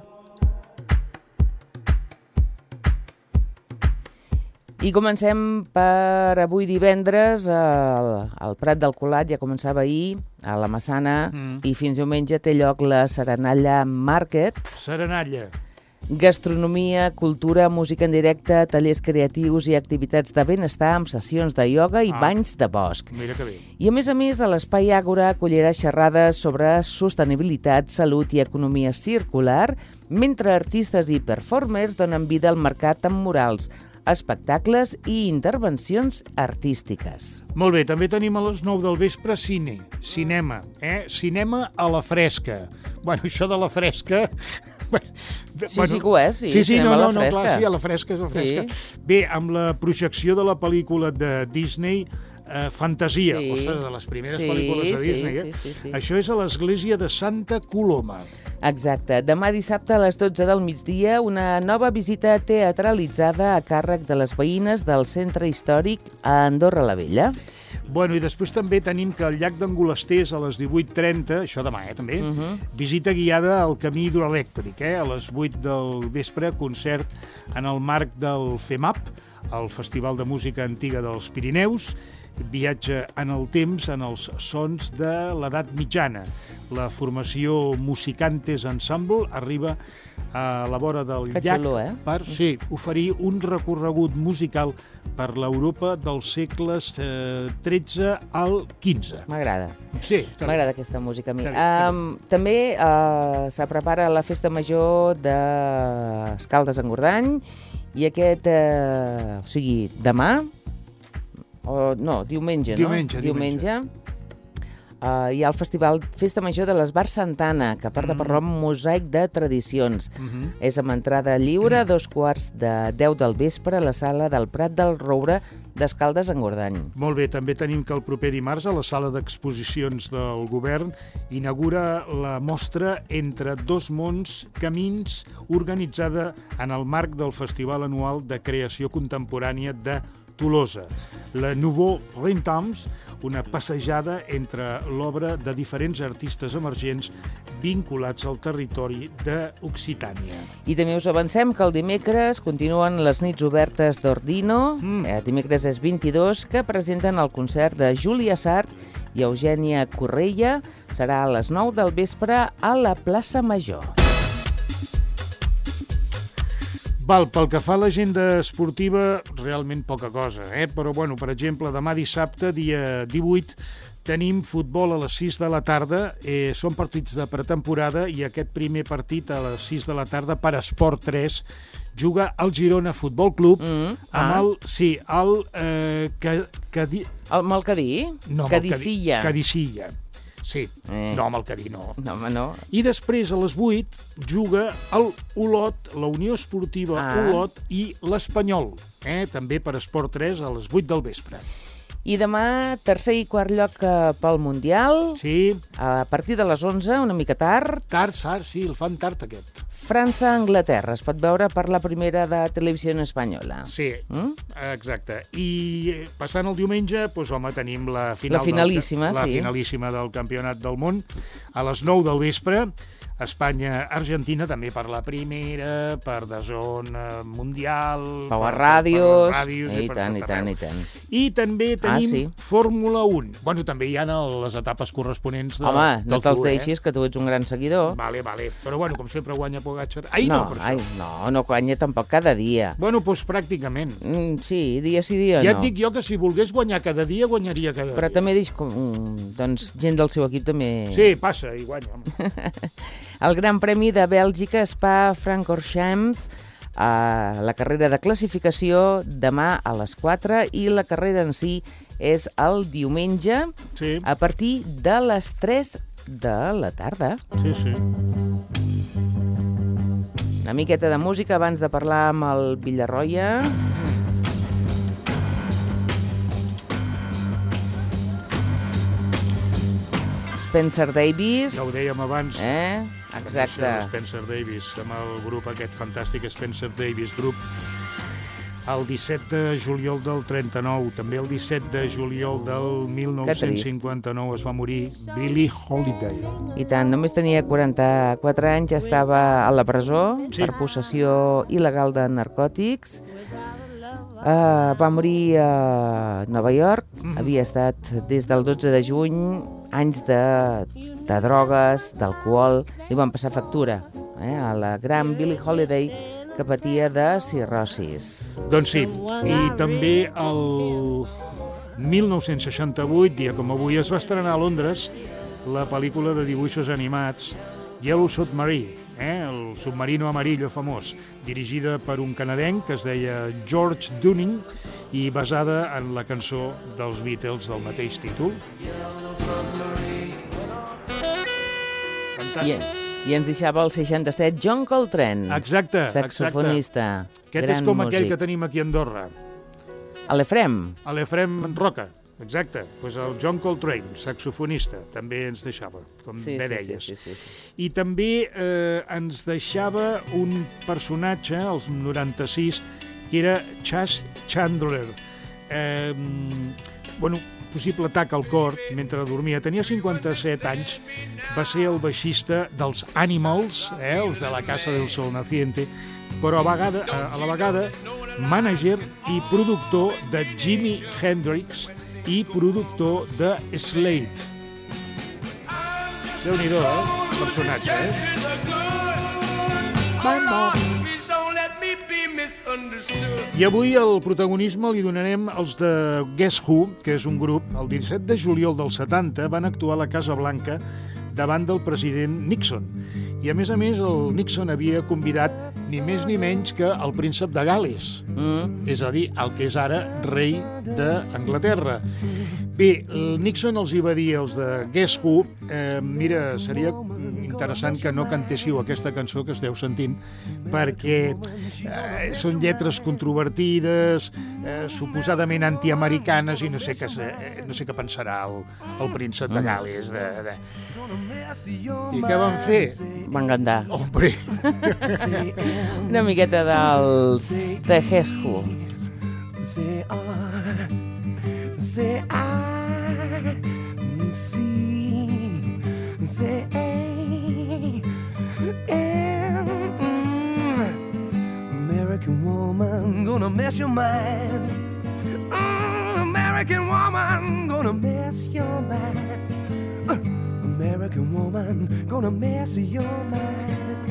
I comencem per avui divendres al, al Prat del Colat, ja començava ahir, a la Massana, mm. i fins diumenge té lloc la Serenalla Market. Serenalla. Gastronomia, cultura, música en directe, tallers creatius i activitats de benestar amb sessions de ioga i Ah. banys de bosc. Mira que bé. I a més a més, a l'Espai Àgora acollirà xerrades sobre sostenibilitat, salut i economia circular, mentre artistes i performers donen vida al mercat amb murals, espectacles i intervencions artístiques. Molt bé, també tenim a les nou del vespre cine, cinema, eh? Cinema a la fresca. Bueno, això de la fresca... Sí, sí que ho és, sí, Sí, sí, cinema no, a la no, no, fresca. clar, sí, a la fresca, és a la fresca. Sí. Bé, amb la projecció de la pel·lícula de Disney, eh, Fantasia, Sí. ostres, de les primeres Sí, pel·lícules de sí, Disney, eh? sí, sí, sí. Això és a l'església de Santa Coloma. Exacte. Demà dissabte a les dotze del migdia, una nova visita teatralitzada a càrrec de les veïnes del centre històric a Andorra la Vella. Bueno, i després també tenim que al llac d'Angolasters a les divuit trenta, això demà, eh, també, uh -huh. visita guiada al camí hidroelèctric, eh, a les vuit del vespre, concert en el marc del FEMAP, el Festival de Música Antiga dels Pirineus, viatge en el temps en els sons de l'edat mitjana. La formació Musicantes Ensemble arriba a la vora del Que llac xulo, eh? per sí, oferir un recorregut musical per l'Europa dels segles eh, tretze al quinze. M'agrada. Sí, que bé. M'agrada aquesta música a mi. Que bé, que Um, també uh, se prepara la festa major d'Escaldes-Engordany i aquest, uh, o sigui, demà, o no, diumenge, Diumenge, no? diumenge. Uh, hi ha el Festival Festa Major de l'Esbar Santana, que porta per nom mosaic de tradicions. Uh -huh. És amb entrada lliure, a dos quarts de deu del vespre, a la sala del Prat del Roure d'Escaldes-Engordany. Molt bé, també tenim que el proper dimarts a la sala d'exposicions del govern inaugura la mostra Entre dos mons, camins, organitzada en el marc del Festival Anual de Creació Contemporània de Tolosa. La Nouveau Printemps, una passejada entre l'obra de diferents artistes emergents vinculats al territori d'Occitània. I també us avancem que el dimecres continuen les nits obertes d'Ordino, Mm. eh, dimecres és vint-i-dos, que presenten el concert de Júlia Sart i Eugènia Correia. Serà a les nou del vespre a la plaça Major. Val, pel que fa a l'agenda esportiva, realment poca cosa, eh? Però, bueno, per exemple, demà dissabte, dia divuit, tenim futbol a les sis de la tarda, eh, són partits de pretemporada i aquest primer partit a les sis de la tarda per Esport tres juga el Girona Futbol Club Mm, amb ah. el, sí, el eh, que, que di, El Malcadí? no, amb el Cadicilla. Cadicilla. Sí, Eh. no, amb el Cadí no. No, home, no. I després, a les vuit, juga el Olot, la Unió Esportiva Ah. Olot i l'Espanyol, eh? també per Esport tres a les vuit del vespre. I demà, tercer i quart lloc eh, pel Mundial, Sí, a partir de les onze, una mica tard, tard, tard, sí, el fan tard aquest. França-Anglaterra. Es pot veure per la primera de Televisió Espanyola. Sí, Mm? exacte. I eh, passant el diumenge, doncs, home, tenim la final La finalíssima, del, la sí. finalíssima del Campionat del Món a les nou del vespre. Espanya-Argentina també per la primera, per de zona mundial... Pau a per- ràdios, per les ràdios i, per tant, i tot tant, arreu. i tant. I també tenim Ah, sí? Fórmula un. Bueno, també hi ha les etapes corresponents de, Home, no del te'ls Tour, deixis, que tu ets un gran seguidor. Vale, vale. Però, bueno, com sempre guanya Pogacar. Ai, no, no, per ai, això. no, no guanya tampoc cada dia. Bueno, doncs pràcticament. Mm, sí, dia sí, dia Ja no. et dic jo que si volgués guanyar cada dia, guanyaria cada Però dia. també deix, com, mm, doncs, gent del seu equip també... Sí, passa i guanya. Home. El Gran Premi de Bèlgica Spa-Francorchamps, a la carrera de classificació demà a les quatre i la carrera en si és el diumenge Sí. a partir de les tres de la tarda. Sí, sí. Una miqueta de música abans de parlar amb el Villarroya. Spencer Davis. Ja ho dèiem abans. Eh? Exacte. Spencer Davis, amb el grup aquest fantàstic Spencer Davis Group. El disset de juliol del trenta-nou, també el disset de juliol del mil nou-cents cinquanta-nou es va morir Billie Holiday. I tant, només tenia quaranta-quatre anys, ja estava a la presó Sí. per possessió il·legal de narcòtics. Uh, va morir a Nova York, Mhm. havia estat des del dotze de juny, anys de, de drogues, d'alcohol, li van passar factura eh, a la gran Billie Holiday, que patia de cirrosis. Doncs sí, i també el mil nou-cents seixanta-vuit, dia com avui, es va estrenar a Londres la pel·lícula de dibuixos animats Yellow Submarine, eh? El submarino amarillo famós, dirigida per un canadenc que es deia George Dunning i basada en la cançó dels Beatles del mateix títol. Fantàstic. I, I ens deixava el seixanta-set John Coltrane, Exacte, saxofonista, Aquest gran és com músic. aquell que tenim aquí a Andorra, A l'Efrem. a l'Efrem Roca. Exacte, doncs el John Coltrane, saxofonista, també ens deixava, com Sí, bé sí, deies. sí, sí, sí. I també eh, ens deixava un personatge, als noranta-sis, que era Chas Chandler. Eh, bueno, possible atac al cor mentre dormia. Tenia cinquanta-set anys, va ser el baixista dels Animals, eh, els de la Casa del Sol Naciente, però a, vegada, a, a la vegada mànager i productor de Jimi Hendrix i productor de Slade. Déu-n'hi-do, eh? Personatge, eh? I avui el protagonisme li donarem als de Guess Who, que és un grup, el disset de juliol del setanta van actuar a la Casa Blanca davant del president Nixon. I a més a més el Nixon havia convidat ni més ni menys que el príncep de Gal·les, Mm. és a dir, el que és ara rei d'Anglaterra. Bé, el Nixon els hi va dir als de Guess Who, eh, mira, seria interessant que no cantéssiu aquesta cançó que esteu sentint, perquè eh, són lletres controvertides, eh, suposadament antiamericanes, i no sé què, eh, no sé què pensarà el, el príncep de Gal·les. De, de... I què van fer? Van cantar. Hombre, Una miqueta dels The Guess Who. Say I, say I, see, say I, am, American woman, gonna mess your mind. Mm, American woman, gonna mess your mind. Uh, American woman, gonna mess your mind.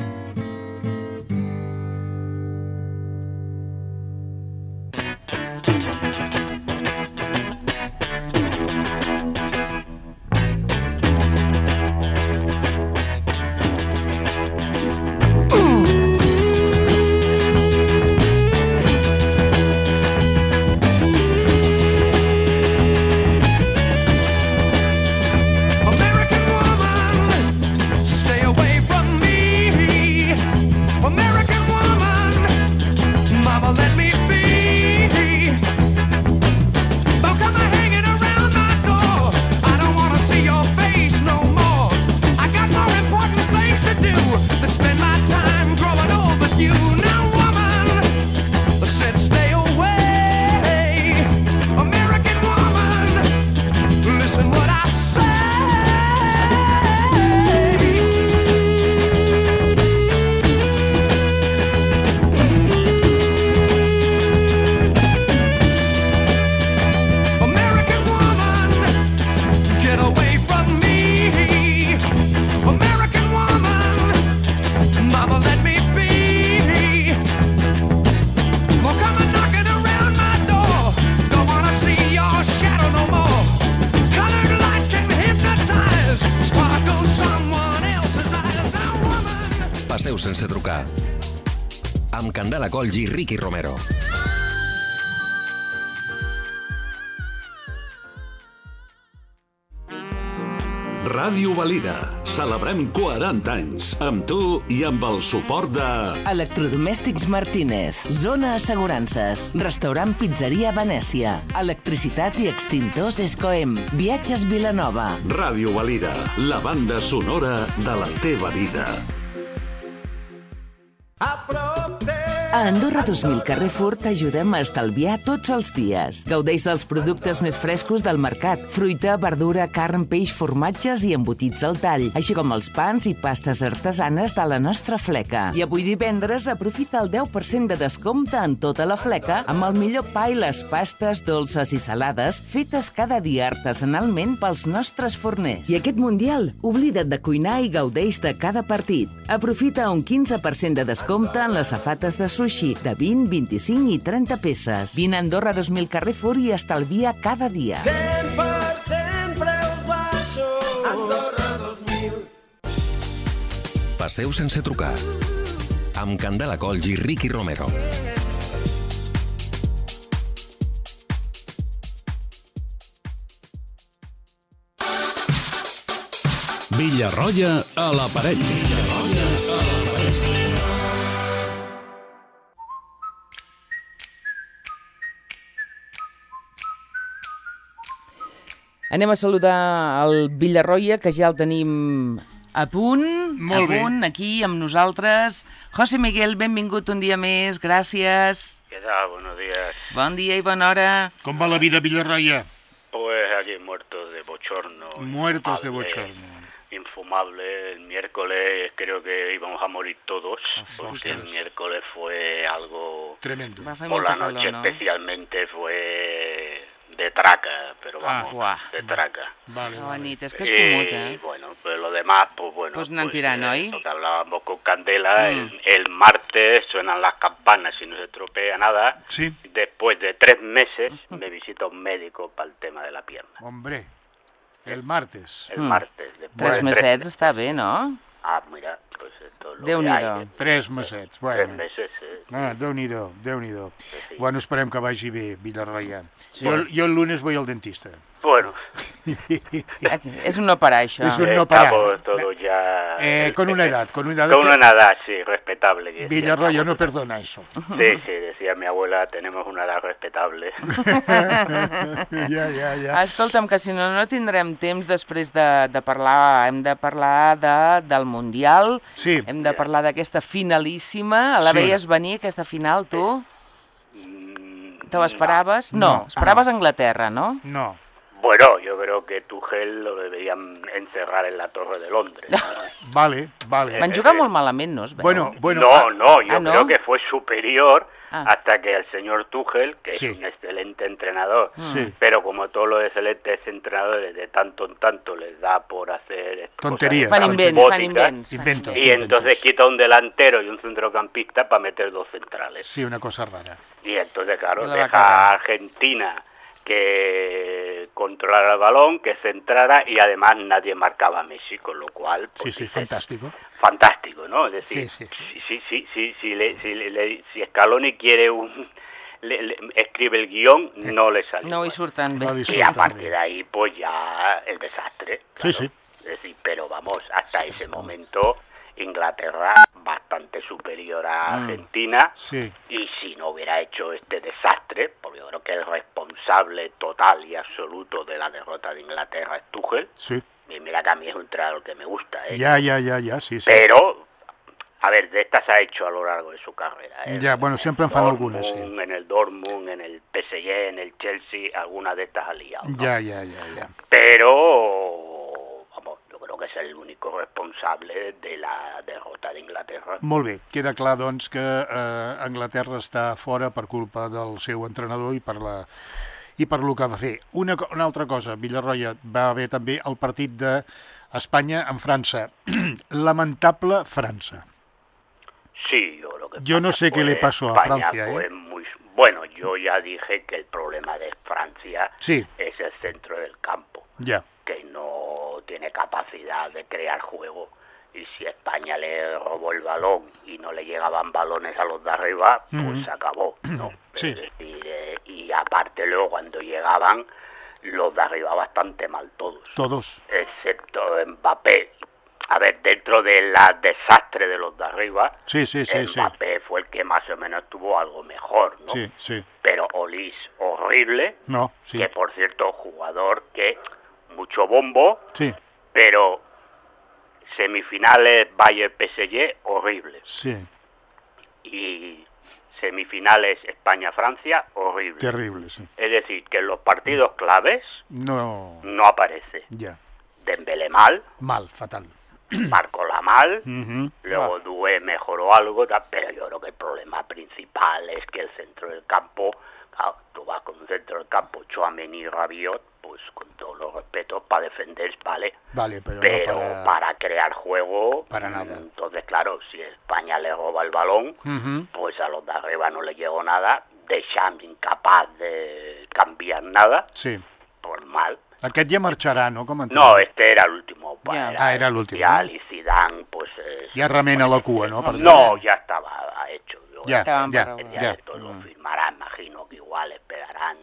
American woman, stay away from me. American woman, mama, let me be. Don't come hanging around my door. I don't want to see your face no more. I got more important things to do than spend my time growing old with you. Now, woman, I said stay away. American woman, listen what I say. American woman, get away from me. American woman, mama, let me be. Well, come and knocking around my door. Don't wanna see your shadow no more. Colored lights can hypnotize, sparkle someone else's eyes. Now, woman. Passeu sense trucar. Amb Candela Colls i Ricky Romero. Ràdio Valira. Celebrem quaranta anys. Amb tu i amb el suport de... Electrodomèstics Martínez. Zona Assegurances. Restaurant Pizzeria Venècia. Electricitat i extintors Escoem. Viatges Vilanova. Ràdio Valira. La banda sonora de la teva vida. A Andorra dos mil Carrefour t'ajudem a estalviar tots els dies. Gaudeix dels productes més frescos del mercat. Fruita, verdura, carn, peix, formatges i embotits al tall, així com els pans i pastes artesanes de la nostra fleca. I avui divendres aprofita el deu per cent de descompte en tota la fleca amb el millor pa i les pastes dolces i salades fetes cada dia artesanalment pels nostres forners. I aquest Mundial, oblida't de cuinar i gaudeix de cada partit. Aprofita un quinze per cent de descompte en les safates de sushi de vint, vint-i-cinc i trenta peces. Vine a Andorra dos mil Carrefour i estalvia cada dia. cent per cent preus baixos. Andorra dos mil. Passeu sense trucar. Amb Candela Colls i Ricky Romero. Villarroya a l'aparell. Anem a saludar el Villarroya, que ja el tenim a punt, Molt a punt, bé. aquí amb nosaltres. José Miguel, benvingut un dia més, gràcies. ¿Qué tal? Buenos días. Bon dia i bona hora. Com va la vida, Villarroya? Pues aquí muertos de bochorno. Muertos de infumable, bochorno. Infumable. El miércoles creo que íbamos a morir todos, porque el miércoles fue algo... Tremendo. Va fer Por la molta noche calor, no? especialmente fue de traca, pero vamos, buah. de traca. Vale, La vale. nit, és que és fumut, Y eh? bueno, pues lo demás, pues bueno... Pues n'han tirat, no, eh, oi? Lo que hablábamos con Candela, Mm. el, el martes suenan las campanas y no se estropea nada. Sí, Después de tres meses me visita un médico para el tema de la pierna. hombre. El martes. El Mm. martes. Después Tres de mesets està bé, no? Ah, mira, pues esto es lo Déu-n'hi-do. que hay. Tres mesets. Tres Bueno. meses, eh. Ah, Déu-n'hi-do, Déu-n'hi-do. sí. Bueno, esperem que vagi bé, Villarroya. Sí. Jo, jo el lunes voy al dentista. Bueno, És un no parar, això. És un no parar. estamos todos ya... Eh, con una edad, con una edad. Con que- una edad, sí, respetable. que Villarroya estamos. no perdona eso. Sí, sí, decía mi abuela, tenemos una edad respetable. ja, ja, ja. Escolta'm, que si no, no tindrem temps després de, de parlar. Hem de parlar de, del Mundial, Sí, hem de parlar d'aquesta finalíssima. La Sí. veies venir, aquesta final, tu? Mm, Te l'esperaves? No. No, esperaves No. Anglaterra, no? no. Bueno, yo creo que Tuchel lo deberían encerrar en la Torre de Londres. Vale, vale. Van jugar molt malament, no? Es veu? Bueno, bueno. no, ah, no, yo ah, ¿no? creo que fue superior Ah. hasta que el señor Tuchel, que Sí. es un excelente entrenador, Sí. pero como todos los excelentes entrenadores de tanto en tanto les da por hacer cosas Tonterías. Fan invents, fan estrambóticas, invents. fan Inventos. y invents. entonces quita un delantero y un centrocampista para meter dos centrales. Sí, una cosa rara. Y entonces, claro, Y la va a deja cagar. a Argentina que controlara el balón, que centrara, y además nadie marcaba a Messi, con lo cual... Sí, pues, sí, dices, fantástico. fantástico, ¿no? Es decir, Sí, sí. si, si, si, si, si, le- si, le- le- si Scaloni quiere un... le- le- escribe el guión, no le sale No hi igual. surten bé. No li Y surten a partir bé. de ahí, pues ya el desastre. Sí, claro. sí. Es decir, pero vamos, hasta ese momento Inglaterra bastante superior a Mm. Argentina. Sí. Y si no hubiera hecho este desastre, porque yo creo que el responsable total y absoluto de la derrota de Inglaterra es Tuchel, Sí. y mira que a mí es un entrenador que me gusta, ¿eh? Ya, ya, ya, ya, sí, sí. Pero, a ver, de estas ha hecho a lo largo de su carrera. ¿eh? Ya, bueno, siempre en fan algunas, sí. Dortmund, en el Dortmund, en el P S G, en el Chelsea, alguna de estas ha liado, ¿no? Ya, ya, ya, ya. Pero, vamos, yo creo que es el único responsable de la derrota de Inglaterra. Molt bé, queda clar, doncs, que eh, Anglaterra està fora per culpa del seu entrenador i per la i per lo que va fer. Una, co- una altra cosa, Villarroya, va haver també el partit d'Espanya amb França. Lamentable França. Sí, yo creo que Yo no España sé qué le fue- pasó a España Francia, fue ¿eh? muy- bueno, yo ya dije que el problema de Francia Sí, es el centro del campo, ja. que no tiene capacidad de crear juego. Y si España le robó el balón y no le llegaban balones a los de arriba, pues Ujú. se acabó, ¿no? Sí. Es decir, eh, y aparte luego cuando llegaban, los de arriba bastante mal todos. Todos. Excepto Mbappé. A ver, dentro del desastre de los de arriba, sí, sí, sí, Mbappé sí. fue el que más o menos tuvo algo mejor, ¿no? Sí, sí. Pero Olís, horrible. No, sí. Que, por cierto, jugador que mucho bombo, sí. pero semifinales Bayern-P S G, horrible. Sí. Y semifinales España-Francia, horrible. Terrible, sí. Es decir, que en los partidos claves no, no aparece. Ya. Dembélé mal. Mal, fatal. Barcola mal. Uh-huh. Luego Doué mejoró algo, pero yo creo que el problema principal es que el centro del campo, claro, tú vas con un centro del campo, Tchouaméni y Rabiot, pues con todos los respetos, para defender, vale. Vale, pero, pero no para... para crear juego, para nada. Entonces, claro, si España le roba el balón, uh-huh. pues a los de arriba no le llegó nada, Deschamps incapaz de cambiar nada, sí. por mal. Aquest ja marxarà, no? Com no, este era l'último. Ja. Era, ah, era l'últim. Ya, y Zidane, pues... Eh, ja remena la cua, ¿no? Per no, ya estaba hecho. Ya, ya, ya. ya, ya. Esto lo firmarán, imagino que igual esperarán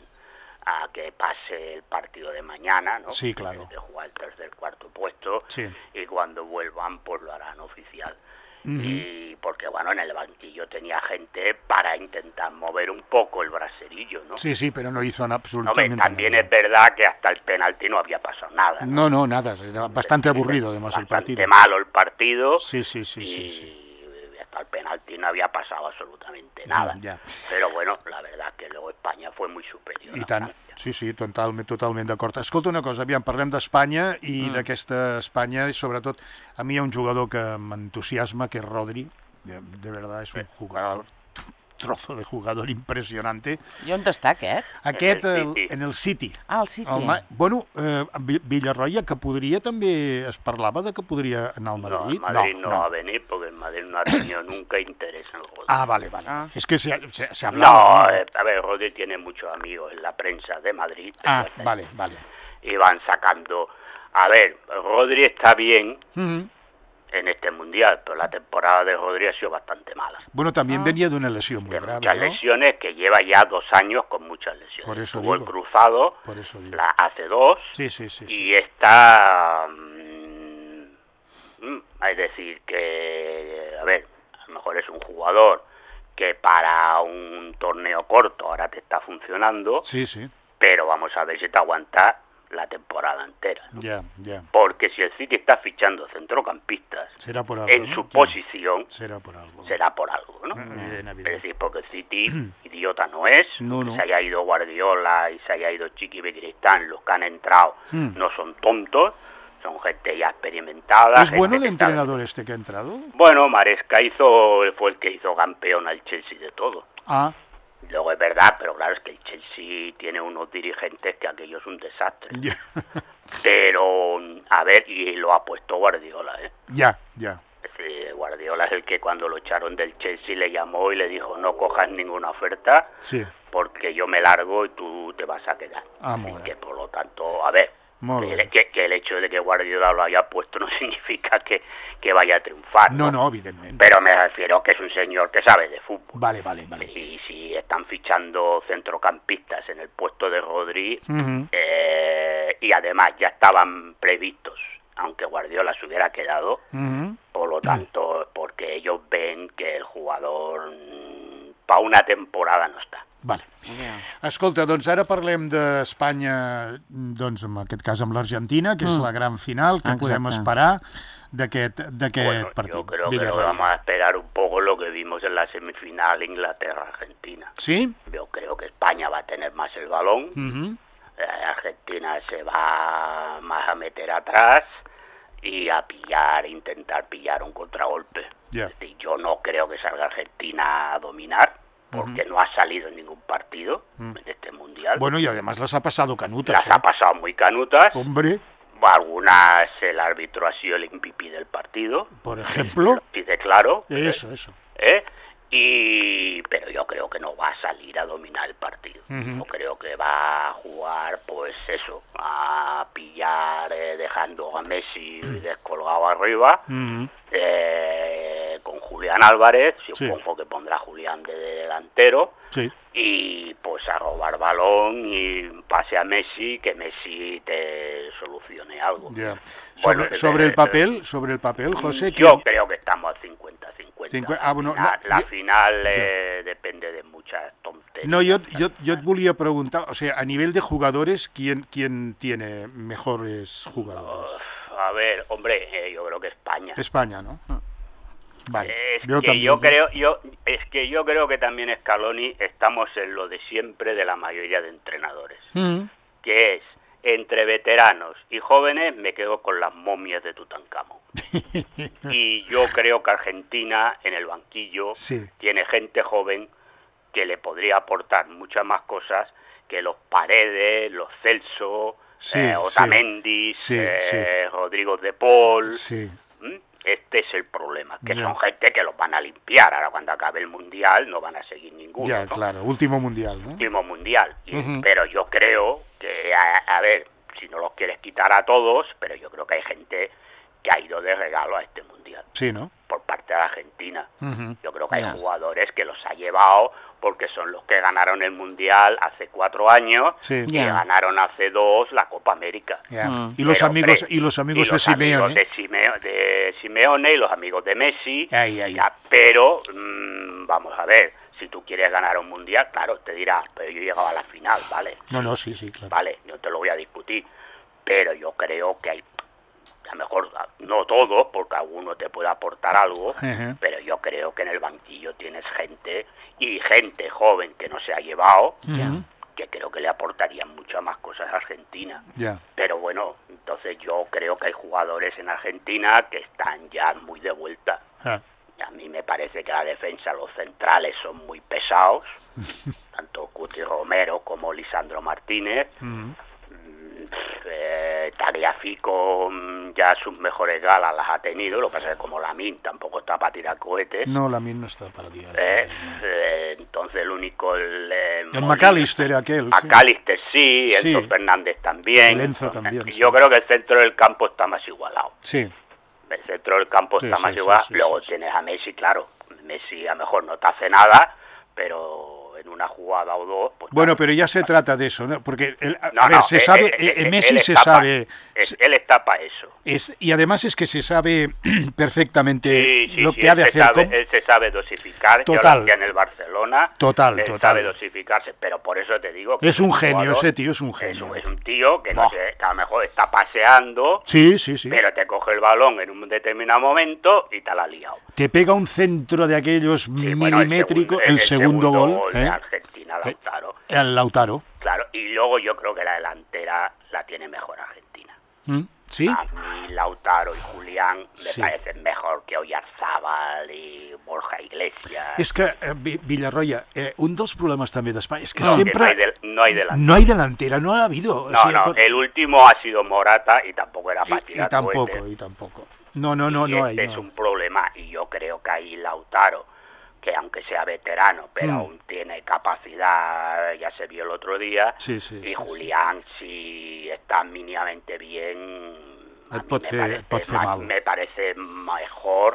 a que pase el partido de mañana, ¿no? Sí, claro. De jugar el tercer, cuarto puesto. Sí. Y cuando vuelvan, pues lo harán oficial. Uh-huh. Y porque, bueno, en el banquillo tenía gente para intentar mover un poco el braserillo, ¿no? Sí, sí, pero no hizo absolutamente no, también nada. es verdad que hasta el penalti no había pasado nada. No, no, no nada, era bastante aburrido además bastante el partido. Bastante malo el partido. Sí, sí, sí, y sí, sí. hasta el penalti no había pasado absolutamente nada. Ja. Però, bueno, la verdad que luego Espanya fue muy superior. I tant, sí, sí, totalment, totalment d'acord. Escolta una cosa, aviam, parlem d'Espanya i mm. d'aquesta Espanya, i sobretot, a mi hi ha un jugador que m'entusiasma, que és Rodri, de, de verdad, és un jugador, trozo de jugador impressionante. I on està aquest? Aquest el, en el City. Ah, el City. El, bueno, eh, Villarroya, que podria també, es parlava de que podria anar al Madrid. No, el Madrid no, no, no va a venir porque el Madrid no ha tenido nunca interés en el Rodri. Ah, vale, vale. Ah. Es que se, se, se hablaba. No, eh, a ver, Rodri tiene muchos amigos en la prensa de Madrid. Ah, vale, vale. Y van sacando... A ver, Rodri está bien... Uh-huh. en este mundial, pero la temporada de Rodri ha sido bastante mala. Bueno, también ah. venía de una lesión muy de grave, muchas ¿no? lesiones, que lleva ya dos años con muchas lesiones. Por eso Tuvo digo. el cruzado, Por eso digo. la hace dos, sí, sí, sí, sí. y está... Mmm, es decir, que, a ver, a lo mejor es un jugador que para un torneo corto ahora te está funcionando, sí, sí. pero vamos a ver si te aguanta la temporada entera, ¿no? Ya, ya. Porque si el City está fichando centrocampistas será por algo, en ¿no? su posición, será por algo, será por algo, ¿no? Bien, bien. Es decir, porque el City idiota no es, no, no. se haya ido Guardiola y se haya ido Chiqui Bequiristán, los que han entrado hmm. no son tontos, son gente ya experimentada. ¿Es bueno el entrenador sabe. este que ha entrado? Bueno, Maresca hizo, fue el que hizo campeón al Chelsea de todo. Ah. Luego es verdad, pero claro, es que el Chelsea tiene unos dirigentes que aquello es un desastre. Yeah. Pero, a ver, y lo ha puesto Guardiola, ¿eh? Ya, ya. Sí, Guardiola es el que cuando lo echaron del Chelsea le llamó y le dijo, no cojas ninguna oferta, sí. porque yo me largo y tú te vas a quedar. Ah, Así que, por lo tanto, a ver, que, que, que el hecho de que Guardiola lo haya puesto no significa que, que vaya a triunfar. No, no, no, evidentemente. Pero me refiero que es un señor que sabe de fútbol. Vale, vale, vale. Y si están fichando centrocampistas en el puesto de Rodri, uh-huh. eh, y además ya estaban previstos, aunque Guardiola se hubiera quedado, uh-huh. por lo tanto, porque ellos ven que el jugador mmm, para una temporada no està. Vale. Yeah. Escolta, doncs ara parlem d'Espanya, doncs en aquest cas amb l'Argentina, que mm. és la gran final, que Exacte. podem esperar d'aquest bueno, partit. Yo creo que lo vamos a esperar un poco lo que vimos en la semifinal Inglaterra-Argentina. ¿Sí? Yo creo que España va a tener más el balón, uh-huh. eh, Argentina se va más a meter atrás y a pillar, intentar pillar un contragolpe. Yeah. Es decir, yo no creo que salga Argentina a dominar, porque uh-huh. no ha salido en ningún partido uh-huh. en este mundial. Bueno, y además las ha pasado canutas. Las ¿eh? ha pasado muy canutas. Hombre. Algunas el árbitro ha sido el M V P del partido. Por ejemplo. Lo dice claro. Eso, ¿eh? eso. ¿Eh? Y pero yo creo que no va a salir a dominar el partido. Uh-huh. Yo creo que va a jugar, pues eso, a pillar, eh, dejando a Messi descolgado arriba. Uh-huh. Eh, con Julián Álvarez, sí. supongo que pondrá a Julián de delantero, sí. y pues a robar balón y pase a Messi, que Messi te solucione algo. Ya. Bueno, Sobre, sobre eh, el papel, sobre el papel, José. Yo ¿quién- creo que estamos a cincuenta cincuenta. Cincu- ah, bueno, la no, la yo- final eh, depende de muchas tonterías. No, yo, yo, yo et volia preguntar, o sea, a nivel de jugadores, ¿quién, quién tiene mejores jugadores? A ver, hombre, eh, yo creo que España. España, ¿no? Vale. Es yo que también. yo creo, yo es que yo creo que también Scaloni estamos en lo de siempre de la mayoría de entrenadores, Mm. que es entre veteranos y jóvenes me quedo con las momias de Tutankamón. Y yo creo que Argentina en el banquillo Sí. tiene gente joven que le podría aportar muchas más cosas que los Paredes, los Celso, Sí, eh, sí. Otamendi, Sí, eh, sí. Rodrigo de Paul. Sí. ¿Mm? Este es el problema, que Ya. son gente que los van a limpiar. Ahora cuando acabe el Mundial no van a seguir ninguno. Ya, ¿no? claro, último mundial, ¿no? Último Mundial. Y- Ujú. Pero yo creo que, a, a ver, si no los quieres quitar a todos, pero yo creo que hay gente que ha ido de regalo a este Mundial Sí, ¿no? por parte de Argentina. Ujú. Yo creo que hay Ya. jugadores que los ha llevado porque son los que ganaron el Mundial hace cuatro años Sí. y Ya. ganaron hace dos la Copa América. Ya. Mm. Y los Pero, amigos hombre, y los amigos y de los Simeone. amigos de, Simeo- de Simeone y los amigos de Messi. Ay, ay. Ya, pero mm, vamos a ver, si tú quieres ganar un Mundial, claro, te dirás, pero yo he llegado a la final, ¿vale? No, no, sí, sí, claro. Vale, yo te lo voy a discutir, pero yo creo que hay, a lo mejor no todos, porque alguno te puede aportar algo, Ujú. pero yo creo que en el banquillo tienes gente, y gente joven que no se ha llevado, Ujú. que creo que le aportarían muchas más cosas a Argentina. Ya. Pero bueno, entonces yo creo que hay jugadores en Argentina que están ya muy de vuelta. Ah. A mí me parece que la defensa, los centrales son muy pesados, tanto Cuti Romero como Lisandro Martínez. Ujú. Mm, eh, Tagliafico mm, ya sus mejores galas las ha tenido, lo que pasa es que como Lamine tampoco está para tirar cohetes. No, la mía no está para tirar. Eh, eh, entonces el único el, eh, El Molina- McAllister aquel. sí. McAllister sí, Sí. Enzo Fernández también. Lenzo también, Yo sí. creo que el centro del campo está más igualado. Sí. El centro del campo Sí, está sí, más sí, igualado. sí, Luego sí, sí. tienes a Messi, claro. Messi a lo mejor no te hace nada, pero en una jugada o dos... Pues Bueno, claro. pero ya se trata de eso, ¿no? Porque, el- a, No, a ver, no, se eh, sabe, eh, eh, eh, Messi él se está pa- sabe, es- él está para eso. es, y además es que se sabe perfectamente Sí, sí, lo sí, que ha él de se hacer. sabe, cómo- él se sabe dosificar, yo Total. lo hacía en el Barcelona, Total, él total. sabe dosificarse, pero por eso te digo que Es un genio, jugador- ese tío es un es genio. un, es un tío que, no Bah. sé, que a lo mejor está paseando, Sí, sí, sí. pero te coge el balón en un determinado momento y te la ha liado. Te pega un centro de aquellos Sí, bueno, milimétricos, el, el, segundo, gol, de ¿eh? Argentina, Lautaro. El Lautaro. Claro, y luego yo creo que la delantera la tiene mejor Argentina. ¿Mm? ¿Sí? A mí Lautaro y Julián me Sí. parecen mejor que Oyarzábal y Borja Iglesias. És que, eh, Vi- Villarroya, eh, un dels problemes també d'Espanya és que No, que sempre no hay del- no hay delantera. no hay delantera, no ha habido. o No, sea, no, por- el último ha sido Morata y tampoco era para y, y tirar tampoco, cohetes. y tampoco. No, no, no, Y no hay. este es no. un problema y yo creo que ahí Lautaro, que aunque sea veterano, pero Mm. aún tiene capacidad, ya se vio el otro día, Sí, sí, y sí, sí. Julián, si está mínimamente bien, a Et mí pot me fer- parece et pot fer ma- mal. me parece mejor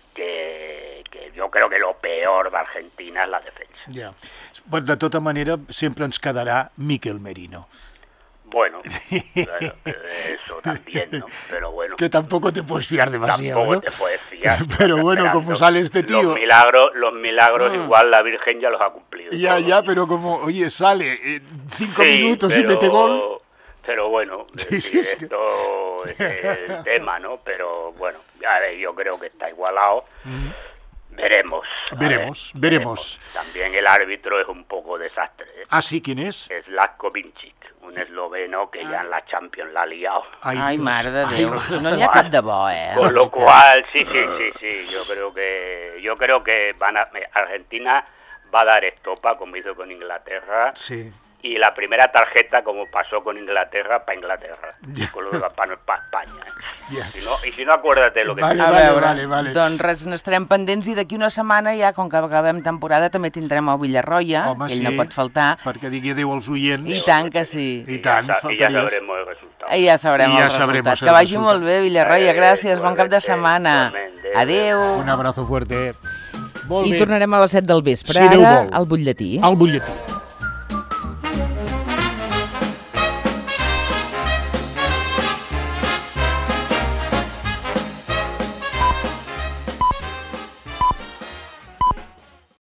que, que yo creo que lo peor de Argentina es la defensa. Ja. Bueno, de tota manera, sempre ens quedarà Miquel Merino. Bueno, claro, eso también, ¿no? Pero bueno. Que tampoco te puedes fiar demasiado, Tampoco ¿no? te puedes fiar. Pero bueno, Esperando. como sale este tío... Los milagros, los milagros Ah. igual la Virgen ya los ha cumplido. Ya, todos. ya, pero como, oye, sale eh, cinco Sí, minutos y pero- mete gol... Pero bueno, Sí, es sí, decir, es que- esto es el tema, ¿no? Pero bueno, ya ves, yo creo que está igualado. Veremos. a Veremos, ver, veremos. También el árbitro es un poco desastre. ¿eh? Ah, sí, ¿quién és? Es Latko Vincic, un esloveno que ya en la Champions la ha liado. Ai, Dios. mare de Ai, Déu. mare No de n'hi ha Déu. cap de bo, eh? Con lo cual, sí, sí, sí, sí, yo creo que yo creo que van a Argentina va a dar estopa como hizo con Inglaterra Sí. y la primera tarjeta como pasó con Inglaterra para Inglaterra, Ya. con lo de para España. ¿eh? Ja. Si no, y si no acuérdate lo que Vale, te- A vale, veure, vale, vale. doncs res, n'estarem pendents i d'aquí una setmana ja, com que acabem temporada, també tindrem el Villarroya, Home, ell sí, no pot faltar, perquè digui adéu als oients. i tant que sí. I y ya, tant, sa- y ya faltaries. sabremos el resultado. I ja sabrem I ja el sabremos resultat. el Que vagi resultat. molt bé, Villarroya, Eh, gràcies, bon cap de igualmente, setmana. igualmente. Adéu. Un abrazo fuerte. Molt I bé. tornarem a les set del vespre, Si Déu ara, vol. al butlletí. Al butlletí.